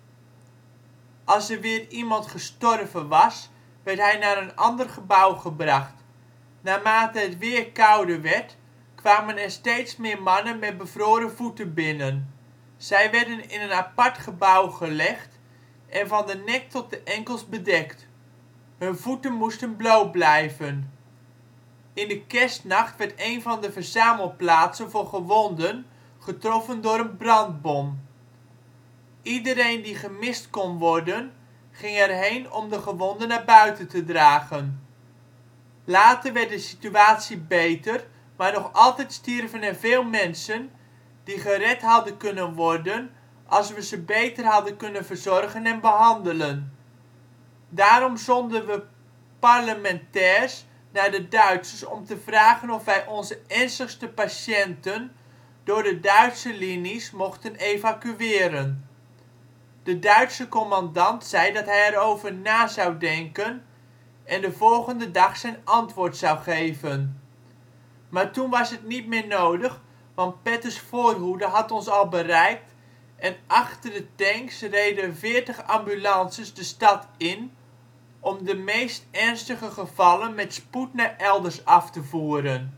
Als er weer iemand gestorven was, werd hij naar een ander gebouw gebracht. Naarmate het weer kouder werd, kwamen er steeds meer mannen met bevroren voeten binnen. Zij werden in een apart gebouw gelegd en van de nek tot de enkels bedekt. Hun voeten moesten bloot blijven. In de kerstnacht werd een van de verzamelplaatsen voor gewonden getroffen door een brandbom. Iedereen die gemist kon worden, ging erheen om de gewonden naar buiten te dragen. Later werd de situatie beter, maar nog altijd stierven er veel mensen die gered hadden kunnen worden als we ze beter hadden kunnen verzorgen en behandelen. Daarom zonden we parlementairs naar de Duitsers om te vragen of wij onze ernstigste patiënten door de Duitse linies mochten evacueren. De Duitse commandant zei dat hij erover na zou denken en de volgende dag zijn antwoord zou geven. Maar toen was het niet meer nodig, want Pattons voorhoede had ons al bereikt en achter de tanks reden 40 ambulances de stad in om de meest ernstige gevallen met spoed naar elders af te voeren.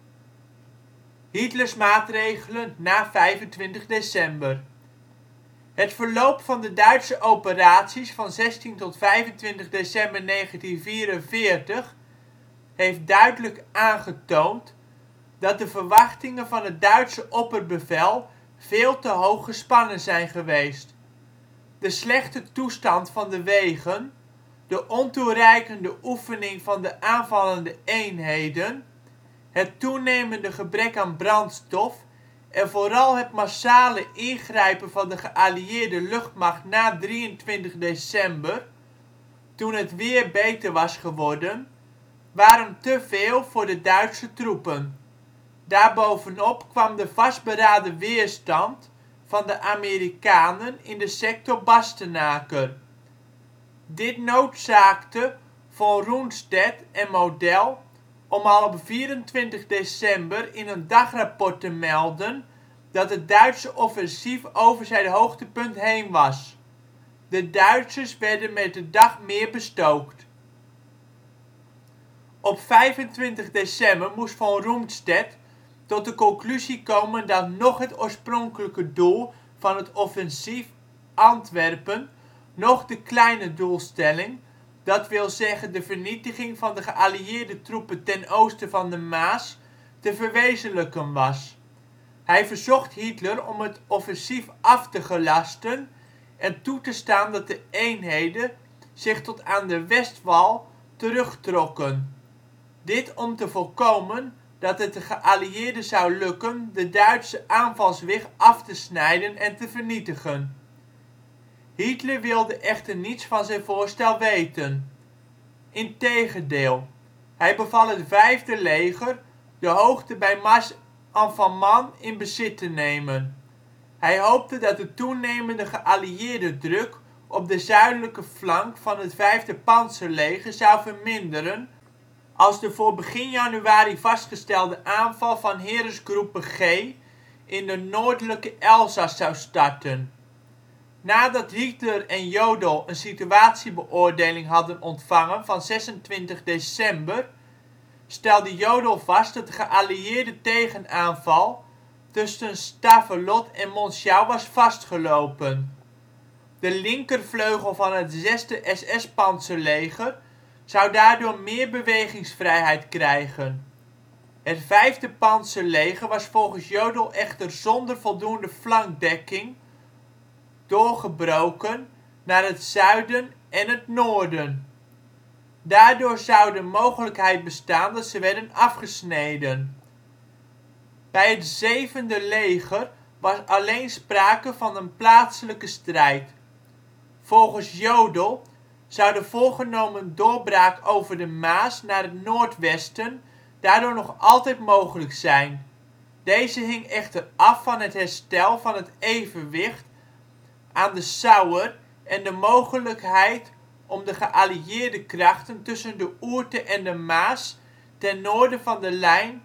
Hitlers maatregelen na 25 december. Het verloop van de Duitse operaties van 16 tot 25 december 1944 heeft duidelijk aangetoond dat de verwachtingen van het Duitse opperbevel veel te hoog gespannen zijn geweest. De slechte toestand van de wegen, de ontoereikende oefening van de aanvallende eenheden, het toenemende gebrek aan brandstof en vooral het massale ingrijpen van de geallieerde luchtmacht na 23 december, toen het weer beter was geworden, waren te veel voor de Duitse troepen. Daarbovenop kwam de vastberaden weerstand van de Amerikanen in de sector Bastenaken. Dit noodzaakte Von Rundstedt en Model om al op 24 december in een dagrapport te melden dat het Duitse offensief over zijn hoogtepunt heen was. De Duitsers werden met de dag meer bestookt. Op 25 december moest Von Rundstedt tot de conclusie komen dat noch het oorspronkelijke doel van het offensief Antwerpen, noch de kleine doelstelling, dat wil zeggen de vernietiging van de geallieerde troepen ten oosten van de Maas, te verwezenlijken was. Hij verzocht Hitler om het offensief af te gelasten en toe te staan dat de eenheden zich tot aan de Westwall terugtrokken. Dit om te voorkomen dat het de geallieerden zou lukken de Duitse aanvalswig af te snijden en te vernietigen. Hitler wilde echter niets van zijn voorstel weten. Integendeel, hij beval het 5e leger de hoogte bij Marche-en-Famenne in bezit te nemen. Hij hoopte dat de toenemende geallieerde druk op de zuidelijke flank van het 5e pantserleger zou verminderen als de voor begin januari vastgestelde aanval van Heeresgruppe G in de noordelijke Elzas zou starten. Nadat Hitler en Jodl een situatiebeoordeling hadden ontvangen van 26 december, stelde Jodl vast dat de geallieerde tegenaanval tussen Stavelot en Monschau was vastgelopen. De linkervleugel van het 6e SS-pantserleger zou daardoor meer bewegingsvrijheid krijgen. Het 5e pantserleger was volgens Jodl echter zonder voldoende flankdekking doorgebroken naar het zuiden en het noorden. Daardoor zou de mogelijkheid bestaan dat ze werden afgesneden. Bij het 7e leger was alleen sprake van een plaatselijke strijd. Volgens Jodl zou de voorgenomen doorbraak over de Maas naar het noordwesten daardoor nog altijd mogelijk zijn. Deze hing echter af van het herstel van het evenwicht aan de Sauer en de mogelijkheid om de geallieerde krachten tussen de Ourthe en de Maas ten noorden van de lijn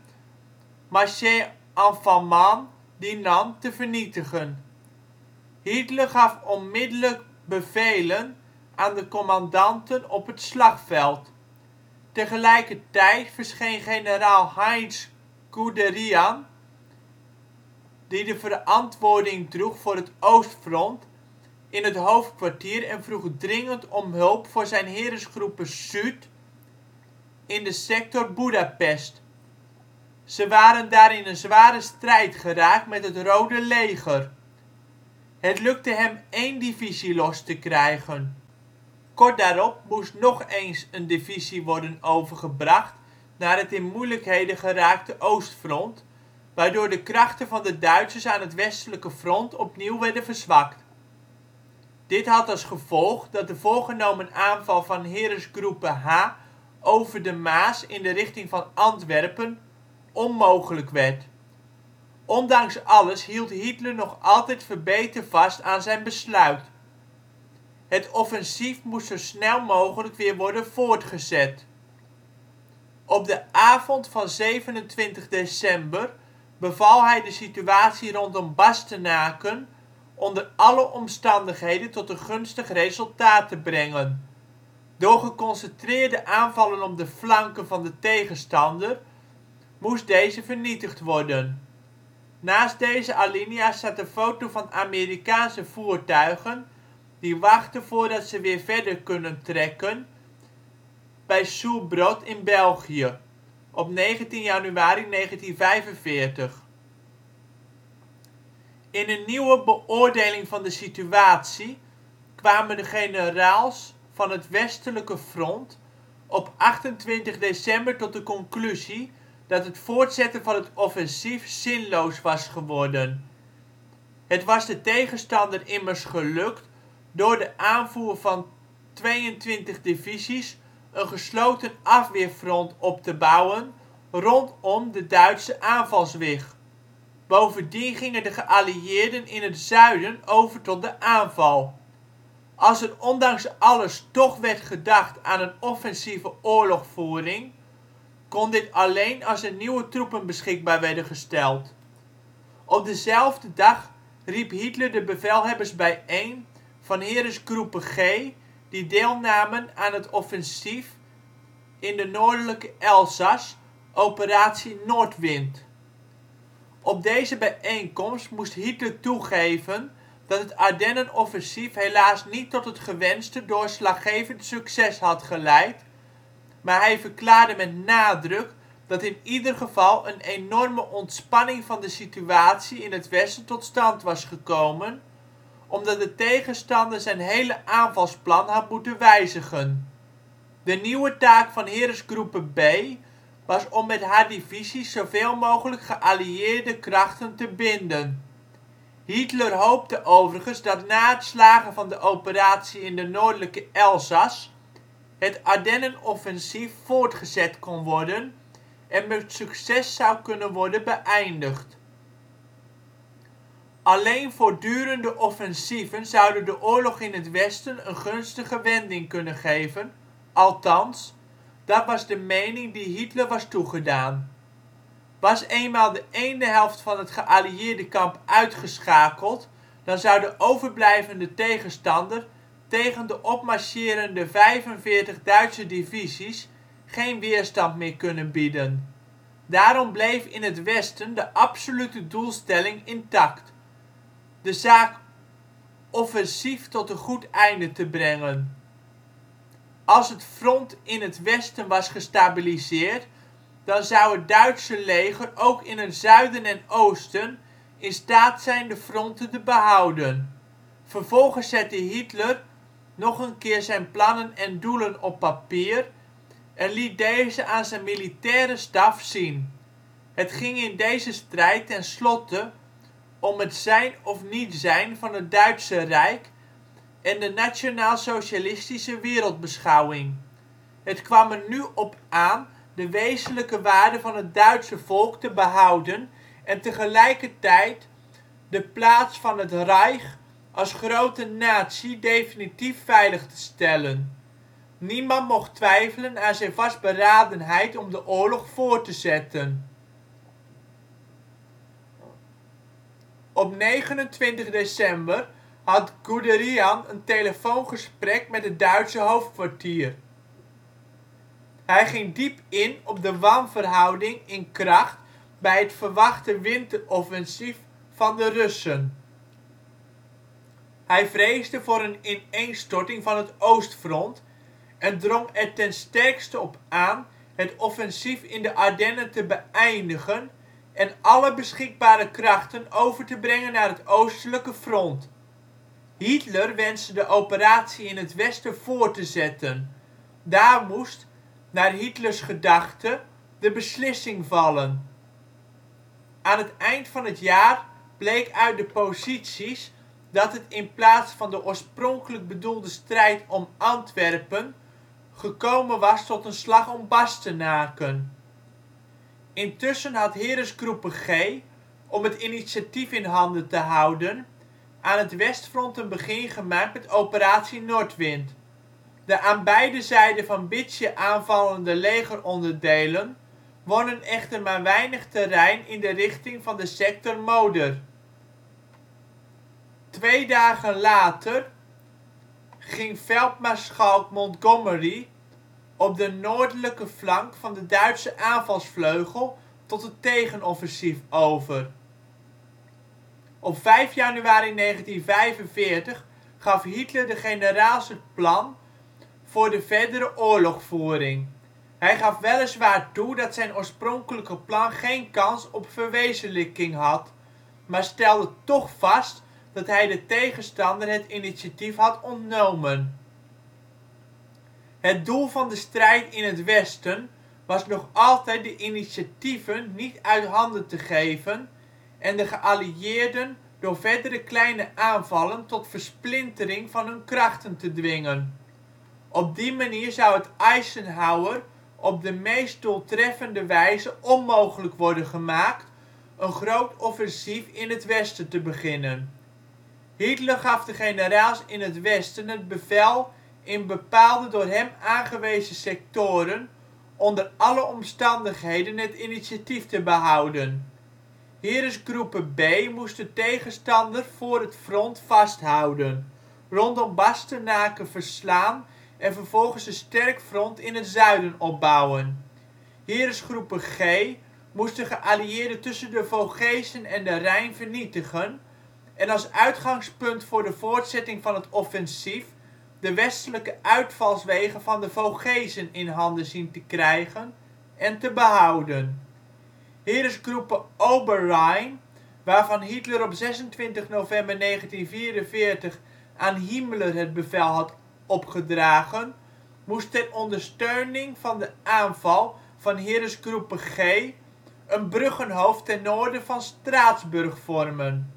Marché-en-Famenne-Dinant te vernietigen. Hitler gaf onmiddellijk bevelen aan de commandanten op het slagveld. Tegelijkertijd verscheen generaal Heinz Guderian, die de verantwoording droeg voor het oostfront, in het hoofdkwartier en vroeg dringend om hulp voor zijn Heeresgruppe Süd in de sector Budapest. Ze waren daar in een zware strijd geraakt met het Rode Leger. Het lukte hem 1 divisie los te krijgen. Kort daarop moest nog eens een divisie worden overgebracht naar het in moeilijkheden geraakte oostfront, waardoor de krachten van de Duitsers aan het westelijke front opnieuw werden verzwakt. Dit had als gevolg dat de voorgenomen aanval van Heeresgruppe H over de Maas in de richting van Antwerpen onmogelijk werd. Ondanks alles hield Hitler nog altijd verbeten vast aan zijn besluit. Het offensief moest zo snel mogelijk weer worden voortgezet. Op de avond van 27 december beval hij de situatie rondom Bastenaken onder alle omstandigheden tot een gunstig resultaat te brengen. Door geconcentreerde aanvallen op de flanken van de tegenstander moest deze vernietigd worden. Naast deze alinea staat een foto van Amerikaanse voertuigen die wachten voordat ze weer verder kunnen trekken bij Soubron in België, op 19 januari 1945. In een nieuwe beoordeling van de situatie kwamen de generaals van het westelijke front op 28 december tot de conclusie dat het voortzetten van het offensief zinloos was geworden. Het was de tegenstander immers gelukt door de aanvoer van 22 divisies een gesloten afweerfront op te bouwen rondom de Duitse aanvalswig. Bovendien gingen de geallieerden in het zuiden over tot de aanval. Als er ondanks alles toch werd gedacht aan een offensieve oorlogvoering, kon dit alleen als er nieuwe troepen beschikbaar werden gesteld. Op dezelfde dag riep Hitler de bevelhebbers bijeen van Heeresgruppe G die deelnamen aan het offensief in de noordelijke Elzas, operatie Nordwind. Op deze bijeenkomst moest Hitler toegeven dat het Ardennenoffensief helaas niet tot het gewenste doorslaggevend succes had geleid, maar hij verklaarde met nadruk dat in ieder geval een enorme ontspanning van de situatie in het westen tot stand was gekomen, omdat de tegenstander zijn hele aanvalsplan had moeten wijzigen. De nieuwe taak van Heeresgruppe B was om met haar divisies zoveel mogelijk geallieerde krachten te binden. Hitler hoopte overigens dat na het slagen van de operatie in de noordelijke Elzas het Ardennenoffensief voortgezet kon worden en met succes zou kunnen worden beëindigd. Alleen voortdurende offensieven zouden de oorlog in het westen een gunstige wending kunnen geven, althans, dat was de mening die Hitler was toegedaan. Was eenmaal de ene helft van het geallieerde kamp uitgeschakeld, dan zou de overblijvende tegenstander tegen de opmarcherende 45 Duitse divisies geen weerstand meer kunnen bieden. Daarom bleef in het westen de absolute doelstelling intact: de zaak offensief tot een goed einde te brengen. Als het front in het westen was gestabiliseerd, dan zou het Duitse leger ook in het zuiden en oosten in staat zijn de fronten te behouden. Vervolgens zette Hitler nog een keer zijn plannen en doelen op papier en liet deze aan zijn militaire staf zien. Het ging in deze strijd tenslotte om het zijn of niet zijn van het Duitse Rijk en de nationaal-socialistische wereldbeschouwing. Het kwam er nu op aan de wezenlijke waarden van het Duitse volk te behouden en tegelijkertijd de plaats van het Reich als grote natie definitief veilig te stellen. Niemand mocht twijfelen aan zijn vastberadenheid om de oorlog voort te zetten. Op 29 december had Guderian een telefoongesprek met het Duitse hoofdkwartier. Hij ging diep in op de wanverhouding in kracht bij het verwachte winteroffensief van de Russen. Hij vreesde voor een ineenstorting van het oostfront en drong er ten sterkste op aan het offensief in de Ardennen te beëindigen en alle beschikbare krachten over te brengen naar het oostelijke front. Hitler wenste de operatie in het westen voort te zetten. Daar moest, naar Hitlers gedachte, de beslissing vallen. Aan het eind van het jaar bleek uit de posities dat het in plaats van de oorspronkelijk bedoelde strijd om Antwerpen gekomen was tot een slag om Bastenaken. Intussen had Heeresgruppe G, om het initiatief in handen te houden, aan het westfront een begin gemaakt met Operatie Nordwind. De aan beide zijden van Bytsje aanvallende legeronderdelen wonnen echter maar weinig terrein in de richting van de sector Moder. 2 dagen later ging veldmaarschalk Montgomery op de noordelijke flank van de Duitse aanvalsvleugel tot het tegenoffensief over. Op 5 januari 1945 gaf Hitler de generaals het plan voor de verdere oorlogvoering. Hij gaf weliswaar toe dat zijn oorspronkelijke plan geen kans op verwezenlijking had, maar stelde toch vast dat hij de tegenstander het initiatief had ontnomen. Het doel van de strijd in het westen was nog altijd de initiatieven niet uit handen te geven en de geallieerden door verdere kleine aanvallen tot versplintering van hun krachten te dwingen. Op die manier zou het Eisenhower op de meest doeltreffende wijze onmogelijk worden gemaakt een groot offensief in het westen te beginnen. Hitler gaf de generaals in het westen het bevel in bepaalde door hem aangewezen sectoren onder alle omstandigheden het initiatief te behouden. Heeresgruppe B moest de tegenstander voor het front vasthouden, rondom Bastenaken verslaan en vervolgens een sterk front in het zuiden opbouwen. Heeresgruppe G moest de geallieerden tussen de Vogezen en de Rijn vernietigen en als uitgangspunt voor de voortzetting van het offensief de westelijke uitvalswegen van de Vogezen in handen zien te krijgen en te behouden. Heeresgruppe Oberrhein, waarvan Hitler op 26 november 1944 aan Himmler het bevel had opgedragen, moest ter ondersteuning van de aanval van Heeresgruppe G een bruggenhoofd ten noorden van Straatsburg vormen.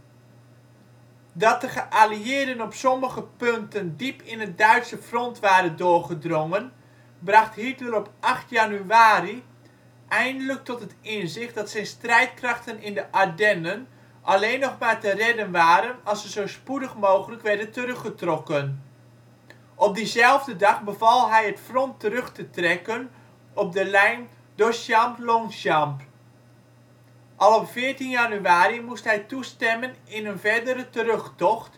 Dat de geallieerden op sommige punten diep in het Duitse front waren doorgedrongen, bracht Hitler op 8 januari eindelijk tot het inzicht dat zijn strijdkrachten in de Ardennen alleen nog maar te redden waren als ze zo spoedig mogelijk werden teruggetrokken. Op diezelfde dag beval hij het front terug te trekken op de lijn Dochamps-Longchamps. Al op 14 januari moest hij toestemmen in een verdere terugtocht,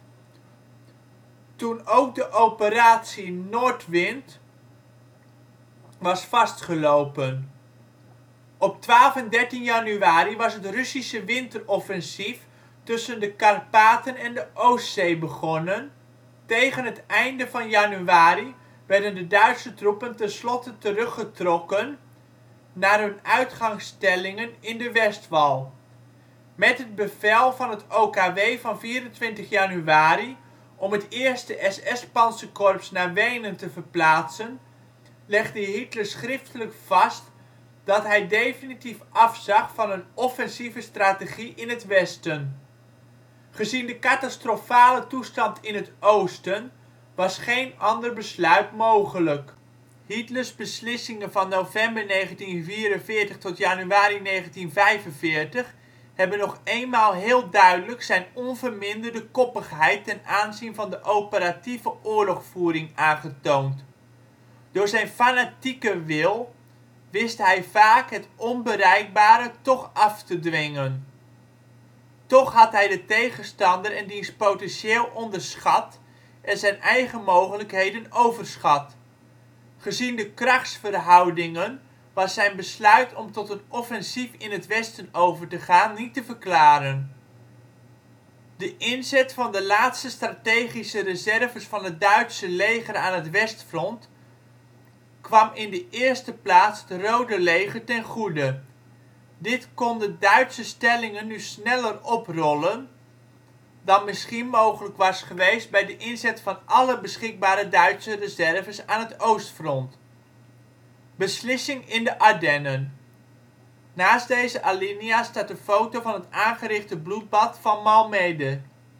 toen ook de operatie Nordwind was vastgelopen. Op 12 en 13 januari was het Russische winteroffensief tussen de Karpaten en de Oostzee begonnen. Tegen het einde van januari werden de Duitse troepen tenslotte teruggetrokken naar hun uitgangsstellingen in de Westwall. Met het bevel van het OKW van 24 januari om het 1e SS-pantserkorps naar Wenen te verplaatsen, legde Hitler schriftelijk vast dat hij definitief afzag van een offensieve strategie in het westen. Gezien de catastrofale toestand in het oosten was geen ander besluit mogelijk. Hitlers beslissingen van november 1944 tot januari 1945 hebben nog eenmaal heel duidelijk zijn onverminderde koppigheid ten aanzien van de operatieve oorlogvoering aangetoond. Door zijn fanatieke wil wist hij vaak het onbereikbare toch af te dwingen. Toch had hij de tegenstander en diens potentieel onderschat en zijn eigen mogelijkheden overschat. Gezien de krachtsverhoudingen was zijn besluit om tot een offensief in het westen over te gaan niet te verklaren. De inzet van de laatste strategische reserves van het Duitse leger aan het westfront kwam in de eerste plaats het Rode Leger ten goede. Dit kon de Duitse stellingen nu sneller oprollen dan misschien mogelijk was geweest bij de inzet van alle beschikbare Duitse reserves aan het oostfront. Beslissing in de Ardennen. Naast deze alinea staat een foto van het aangerichte bloedbad van Malmedy.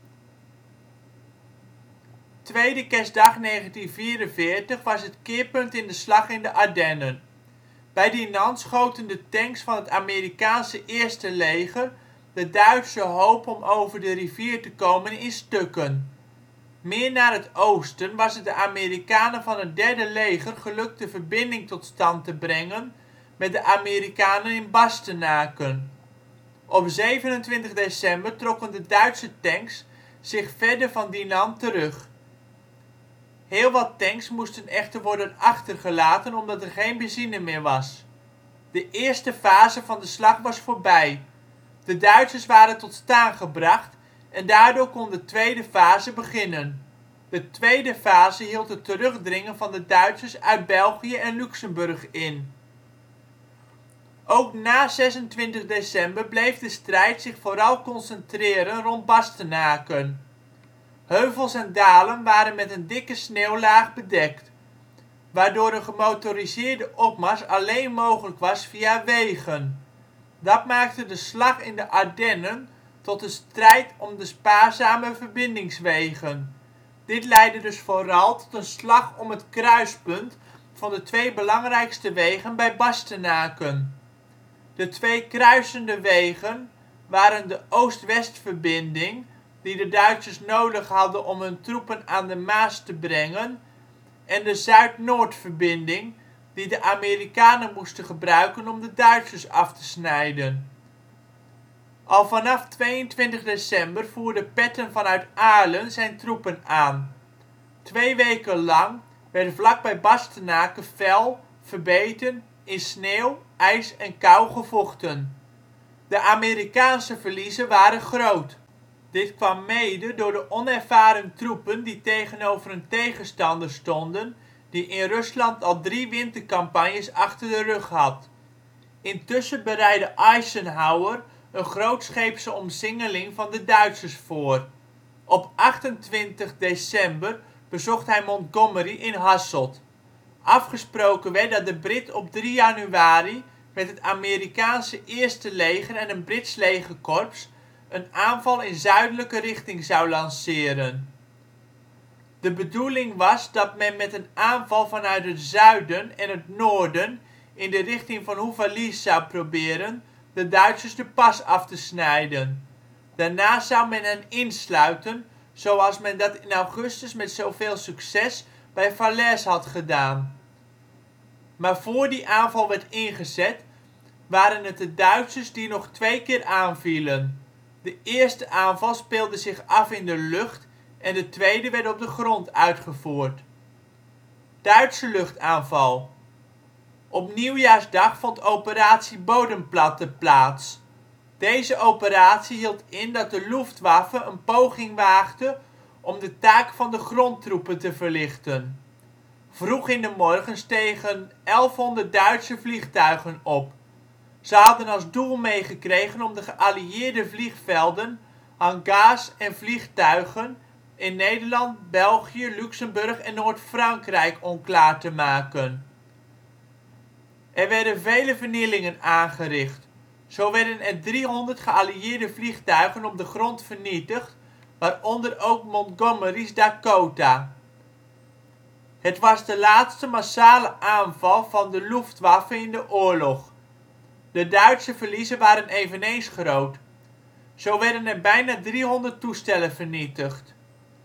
Tweede kerstdag 1944 was het keerpunt in de slag in de Ardennen. Bij Dinant schoten de tanks van het Amerikaanse Eerste leger de Duitse hoop om over de rivier te komen in stukken. Meer naar het oosten was het de Amerikanen van het Derde leger gelukt de verbinding tot stand te brengen met de Amerikanen in Bastenaken. Op 27 december trokken de Duitse tanks zich verder van Dinant terug. Heel wat tanks moesten echter worden achtergelaten omdat er geen benzine meer was. De eerste fase van de slag was voorbij. De Duitsers waren tot staan gebracht en daardoor kon de tweede fase beginnen. De tweede fase hield het terugdringen van de Duitsers uit België en Luxemburg in. Ook na 26 december bleef de strijd zich vooral concentreren rond Bastenaken. Heuvels en dalen waren met een dikke sneeuwlaag bedekt, waardoor een gemotoriseerde opmars alleen mogelijk was via wegen. Dat maakte de slag in de Ardennen tot een strijd om de spaarzame verbindingswegen. Dit leidde dus vooral tot een slag om het kruispunt van de twee belangrijkste wegen bij Bastenaken. De twee kruisende wegen waren de oost-westverbinding, die de Duitsers nodig hadden om hun troepen aan de Maas te brengen, en de zuid-noordverbinding, die de Amerikanen moesten gebruiken om de Duitsers af te snijden. Al vanaf 22 december voerde Patton vanuit Aarlen zijn troepen aan. 2 weken lang werd vlakbij Bastenaken fel, verbeten, in sneeuw, ijs en kou gevochten. De Amerikaanse verliezen waren groot. Dit kwam mede door de onervaren troepen die tegenover een tegenstander stonden die in Rusland al 3 wintercampagnes achter de rug had. Intussen bereidde Eisenhower een grootscheepse omsingeling van de Duitsers voor. Op 28 december bezocht hij Montgomery in Hasselt. Afgesproken werd dat de Britten op 3 januari met het Amerikaanse Eerste leger en een Brits legerkorps een aanval in zuidelijke richting zou lanceren. De bedoeling was dat men met een aanval vanuit het zuiden en het noorden in de richting van Houffalize zou proberen de Duitsers de pas af te snijden. Daarna zou men hen insluiten, zoals men dat in augustus met zoveel succes bij Falaise had gedaan. Maar voor die aanval werd ingezet, waren het de Duitsers die nog 2 keer aanvielen. De eerste aanval speelde zich af in de lucht en de tweede werd op de grond uitgevoerd. Duitse luchtaanval. Op Nieuwjaarsdag vond Operatie Bodenplatte plaats. Deze operatie hield in dat de Luftwaffe een poging waagde om de taak van de grondtroepen te verlichten. Vroeg in de morgen stegen 1100 Duitse vliegtuigen op. Ze hadden als doel meegekregen om de geallieerde vliegvelden, hangars en vliegtuigen in Nederland, België, Luxemburg en Noord-Frankrijk onklaar te maken. Er werden vele vernielingen aangericht. Zo werden er 300 geallieerde vliegtuigen op de grond vernietigd, waaronder ook Montgomery 's Dakota. Het was de laatste massale aanval van de Luftwaffe in de oorlog. De Duitse verliezen waren eveneens groot. Zo werden er bijna 300 toestellen vernietigd.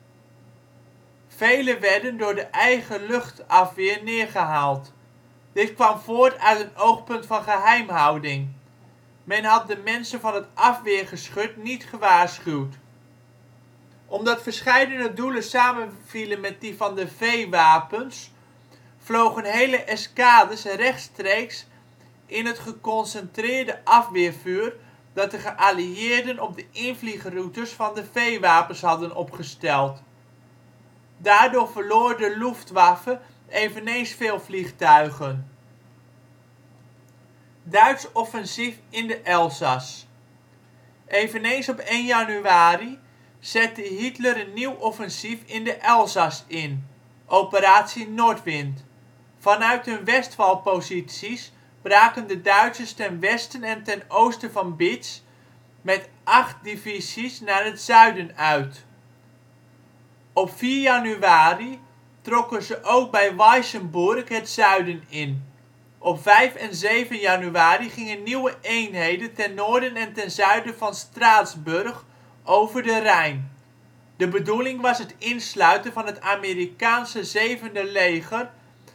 Vele werden door de eigen luchtafweer neergehaald. Dit kwam voort uit een oogpunt van geheimhouding. Men had de mensen van het afweergeschut niet gewaarschuwd. Omdat verscheidene doelen samenvielen met die van de V-wapens, vlogen hele eskaders rechtstreeks in het geconcentreerde afweervuur dat de geallieerden op de invliegroutes van de V-wapens hadden opgesteld. Daardoor verloor de Luftwaffe eveneens veel vliegtuigen. Duits offensief in de Elzas. Eveneens op 1 januari zette Hitler een nieuw offensief in de Elzas in, Operatie Nordwind. Vanuit hun westwallposities braken de Duitsers ten westen en ten oosten van Bitch met 8 divisies naar het zuiden uit. Op 4 januari trokken ze ook bij Weissenburg het zuiden in. Op 5 en 7 januari gingen nieuwe eenheden ten noorden en ten zuiden van Straatsburg over de Rijn. De bedoeling was het insluiten van het Amerikaanse 7e leger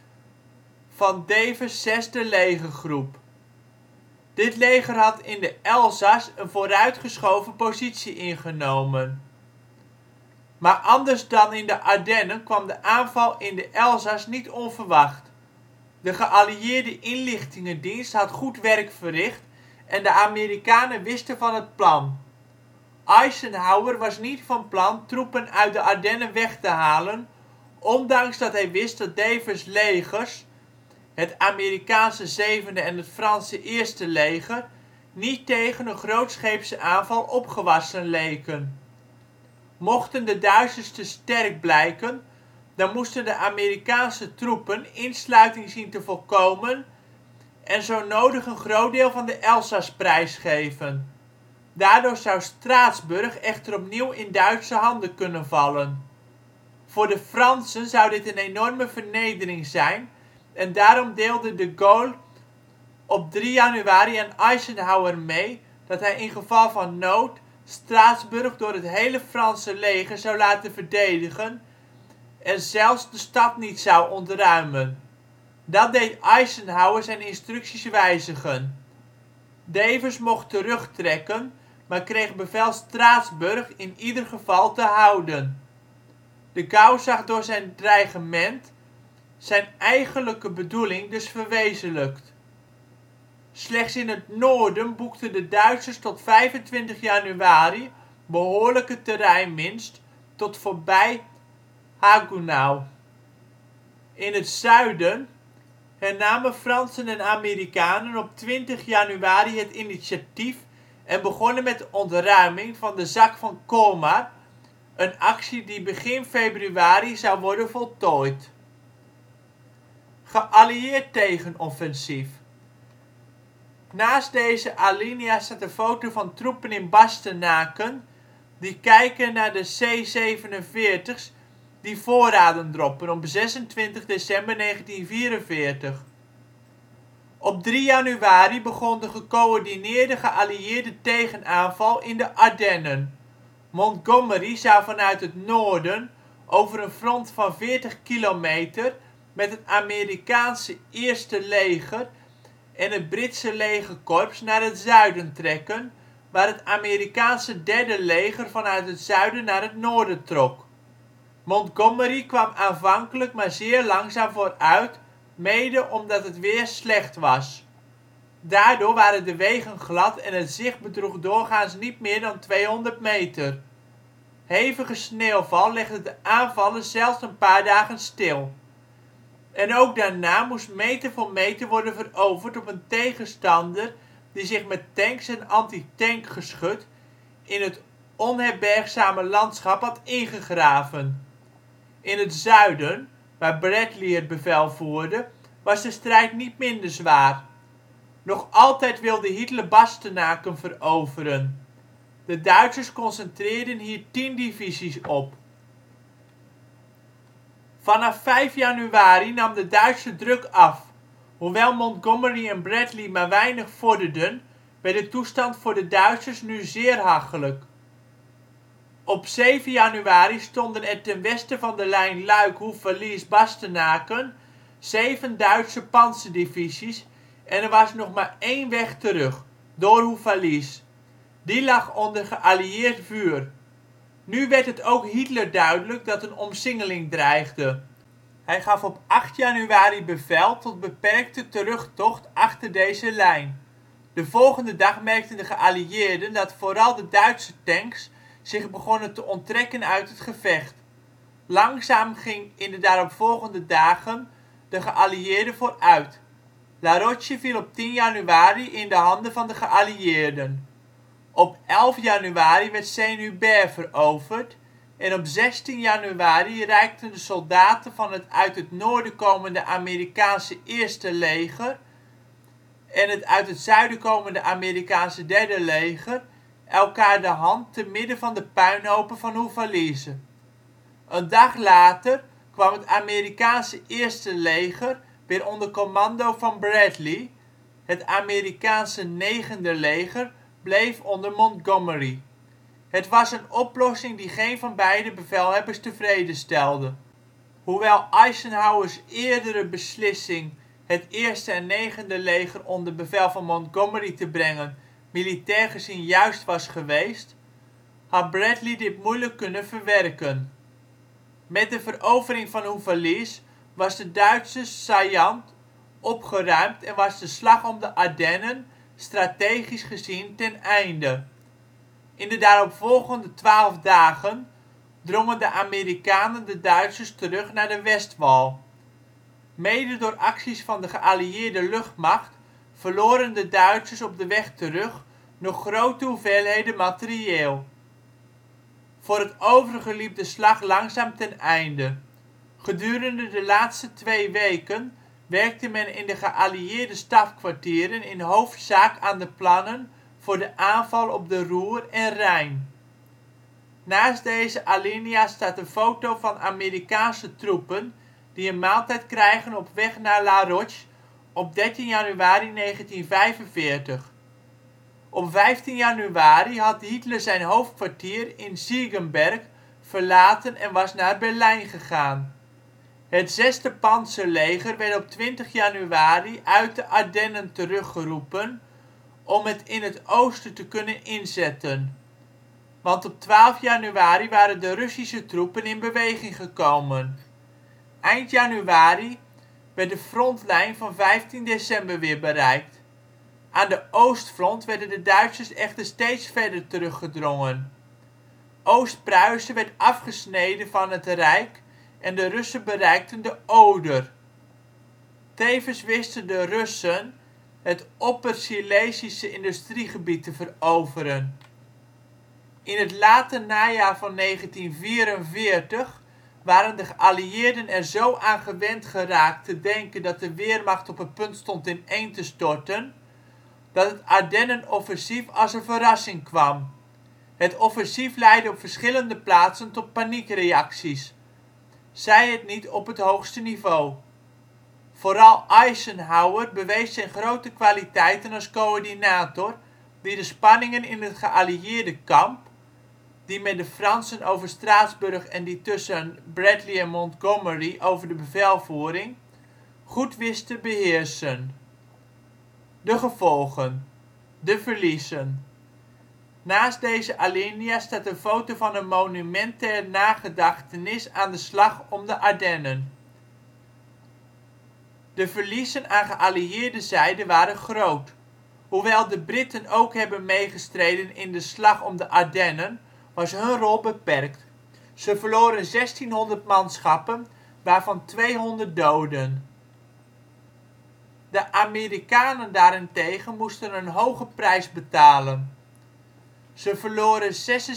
van Devers 6e legergroep. Dit leger had in de Elzas een vooruitgeschoven positie ingenomen. Maar anders dan in de Ardennen kwam de aanval in de Elzas niet onverwacht. De geallieerde inlichtingendienst had goed werk verricht en de Amerikanen wisten van het plan. Eisenhower was niet van plan troepen uit de Ardennen weg te halen, ondanks dat hij wist dat Devers legers, het Amerikaanse 7e en het Franse 1e leger, niet tegen een grootscheepse aanval opgewassen leken. Mochten de Duitsers te sterk blijken, dan moesten de Amerikaanse troepen insluiting zien te voorkomen en zo nodig een groot deel van de Elzas prijsgeven. Daardoor zou Straatsburg echter opnieuw in Duitse handen kunnen vallen. Voor de Fransen zou dit een enorme vernedering zijn en daarom deelde de Gaulle op 3 januari aan Eisenhower mee dat hij in geval van nood Straatsburg door het hele Franse leger zou laten verdedigen en zelfs de stad niet zou ontruimen. Dat deed Eisenhower zijn instructies wijzigen. Devers mocht terugtrekken, maar kreeg bevel Straatsburg in ieder geval te houden. De Gaulle zag door zijn dreigement zijn eigenlijke bedoeling dus verwezenlijkt. Slechts in het noorden boekten de Duitsers tot 25 januari behoorlijke terreinwinst tot voorbij Haguenau. In het zuiden hernamen Fransen en Amerikanen op 20 januari het initiatief en begonnen met de ontruiming van de Zak van Colmar, een actie die begin februari zou worden voltooid. Geallieerd tegenoffensief. Naast deze alinea staat een foto van troepen in Bastenaken die kijken naar de C-47's die voorraden droppen op 26 december 1944. Op 3 januari begon de gecoördineerde geallieerde tegenaanval in de Ardennen. Montgomery zou vanuit het noorden over een front van 40 kilometer met het Amerikaanse 1e leger en het Britse legerkorps naar het zuiden trekken, waar het Amerikaanse 3e leger vanuit het zuiden naar het noorden trok. Montgomery kwam aanvankelijk maar zeer langzaam vooruit, mede omdat het weer slecht was. Daardoor waren de wegen glad en het zicht bedroeg doorgaans niet meer dan 200 meter. Hevige sneeuwval legde de aanvallen zelfs een paar dagen stil. En ook daarna moest meter voor meter worden veroverd op een tegenstander die zich met tanks en antitankgeschut in het onherbergzame landschap had ingegraven. In het zuiden, waar Bradley het bevel voerde, was de strijd niet minder zwaar. Nog altijd wilde Hitler Bastenaken veroveren. De Duitsers concentreerden hier 10 divisies op. Vanaf 5 januari nam de Duitse druk af. Hoewel Montgomery en Bradley maar weinig vorderden werd de toestand voor de Duitsers nu zeer hachelijk. Op 7 januari stonden er ten westen van de lijn Luik - Houffalize - Bastenaken 7 Duitse pantserdivisies en er was nog maar één weg terug, door Houffalize. Die lag onder geallieerd vuur. Nu werd het ook Hitler duidelijk dat een omsingeling dreigde. Hij gaf op 8 januari bevel tot beperkte terugtocht achter deze lijn. De volgende dag merkten de geallieerden dat vooral de Duitse tanks zich begonnen te onttrekken uit het gevecht. Langzaam ging in de daaropvolgende dagen de geallieerden vooruit. La Roche viel op 10 januari in de handen van de geallieerden. Op 11 januari werd Saint-Hubert veroverd en op 16 januari reikten de soldaten van het uit het noorden komende Amerikaanse 1e leger en het uit het zuiden komende Amerikaanse 3e leger elkaar de hand te midden van de puinhopen van Houffalize. Een dag later kwam het Amerikaanse 1e leger weer onder commando van Bradley, het Amerikaanse 9e leger bleef onder Montgomery. Het was een oplossing die geen van beide bevelhebbers tevreden stelde. Hoewel Eisenhowers eerdere beslissing het 1e en 9e leger onder bevel van Montgomery te brengen militair gezien juist was geweest, had Bradley dit moeilijk kunnen verwerken. Met de verovering van Houffalize was de Duitse saillant opgeruimd en was de Slag om de Ardennen strategisch gezien ten einde. In de daaropvolgende 12 dagen drongen de Amerikanen de Duitsers terug naar de Westwall. Mede door acties van de geallieerde luchtmacht verloren de Duitsers op de weg terug nog grote hoeveelheden materieel. Voor het overige liep de slag langzaam ten einde. Gedurende de laatste 2 weken werkte men in de geallieerde stafkwartieren in hoofdzaak aan de plannen voor de aanval op de Ruhr en Rijn. Naast deze alinea staat een foto van Amerikaanse troepen die een maaltijd krijgen op weg naar La Roche op 13 januari 1945. Op 15 januari had Hitler zijn hoofdkwartier in Ziegenberg verlaten en was naar Berlijn gegaan. Het 6e pantserleger werd op 20 januari uit de Ardennen teruggeroepen om het in het oosten te kunnen inzetten, want op 12 januari waren de Russische troepen in beweging gekomen. Eind januari werd de frontlijn van 15 december weer bereikt. Aan de oostfront werden de Duitsers echter steeds verder teruggedrongen. Oost-Pruisen werd afgesneden van het Rijk en de Russen bereikten de Oder. Tevens wisten de Russen het Opper-Silezische industriegebied te veroveren. In het late najaar van 1944 waren de geallieerden er zo aan gewend geraakt te denken dat de Wehrmacht op het punt stond ineen te storten, dat het Ardennenoffensief als een verrassing kwam. Het offensief leidde op verschillende plaatsen tot paniekreacties, zij het niet op het hoogste niveau. Vooral Eisenhower bewees zijn grote kwaliteiten als coördinator, die de spanningen in het geallieerde kamp, die met de Fransen over Straatsburg en die tussen Bradley en Montgomery over de bevelvoering, goed wist te beheersen. De gevolgen. De verliezen. Naast deze alinea staat een foto van een monument ter nagedachtenis aan de Slag om de Ardennen. De verliezen aan geallieerde zijde waren groot. Hoewel de Britten ook hebben meegestreden in de Slag om de Ardennen, was hun rol beperkt. Ze verloren 1600 manschappen, waarvan 200 doden. De Amerikanen daarentegen moesten een hoge prijs betalen. Ze verloren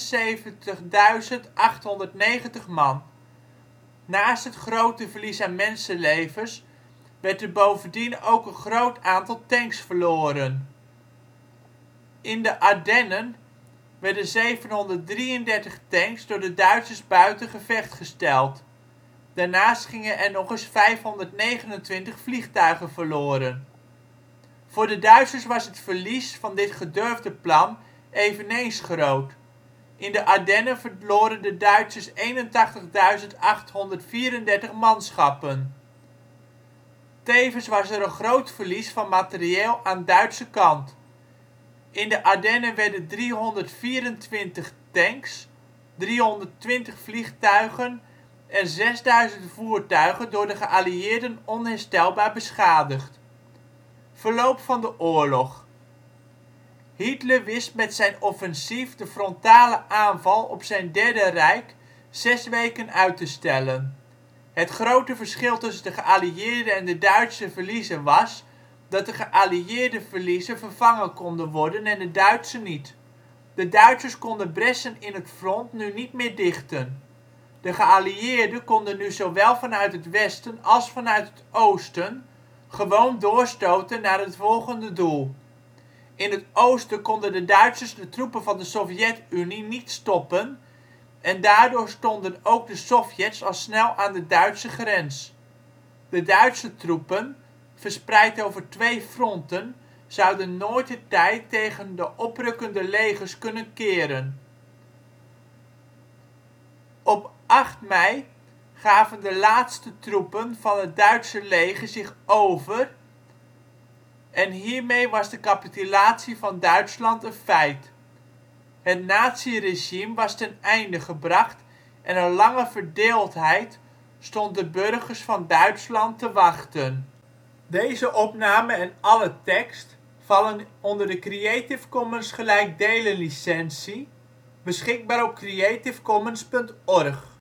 76.890 man. Naast het grote verlies aan mensenlevens werd er bovendien ook een groot aantal tanks verloren. In de Ardennen werden 733 tanks door de Duitsers buiten gevecht gesteld. Daarnaast gingen er nog eens 529 vliegtuigen verloren. Voor de Duitsers was het verlies van dit gedurfde plan eveneens groot. In de Ardennen verloren de Duitsers 81.834 manschappen. Tevens was er een groot verlies van materieel aan Duitse kant. In de Ardennen werden 324 tanks, 320 vliegtuigen en 6000 voertuigen door de geallieerden onherstelbaar beschadigd. Verloop van de oorlog. Hitler wist met zijn offensief de frontale aanval op zijn Derde Rijk 6 weken uit te stellen. Het grote verschil tussen de geallieerde en de Duitse verliezen was, dat de geallieerde verliezen vervangen konden worden en de Duitse niet. De Duitsers konden bressen in het front nu niet meer dichten. De geallieerden konden nu zowel vanuit het westen als vanuit het oosten gewoon doorstoten naar het volgende doel. In het oosten konden de Duitsers de troepen van de Sovjet-Unie niet stoppen en daardoor stonden ook de Sovjets al snel aan de Duitse grens. De Duitse troepen, verspreid over 2 fronten, zouden nooit de tij tegen de oprukkende legers kunnen keren. Op 8 mei gaven de laatste troepen van het Duitse leger zich over en hiermee was de capitulatie van Duitsland een feit. Het naziregime was ten einde gebracht en een lange verdeeldheid stond de burgers van Duitsland te wachten. Deze opname en alle tekst vallen onder de Creative Commons gelijkdelen licentie, beschikbaar op creativecommons.org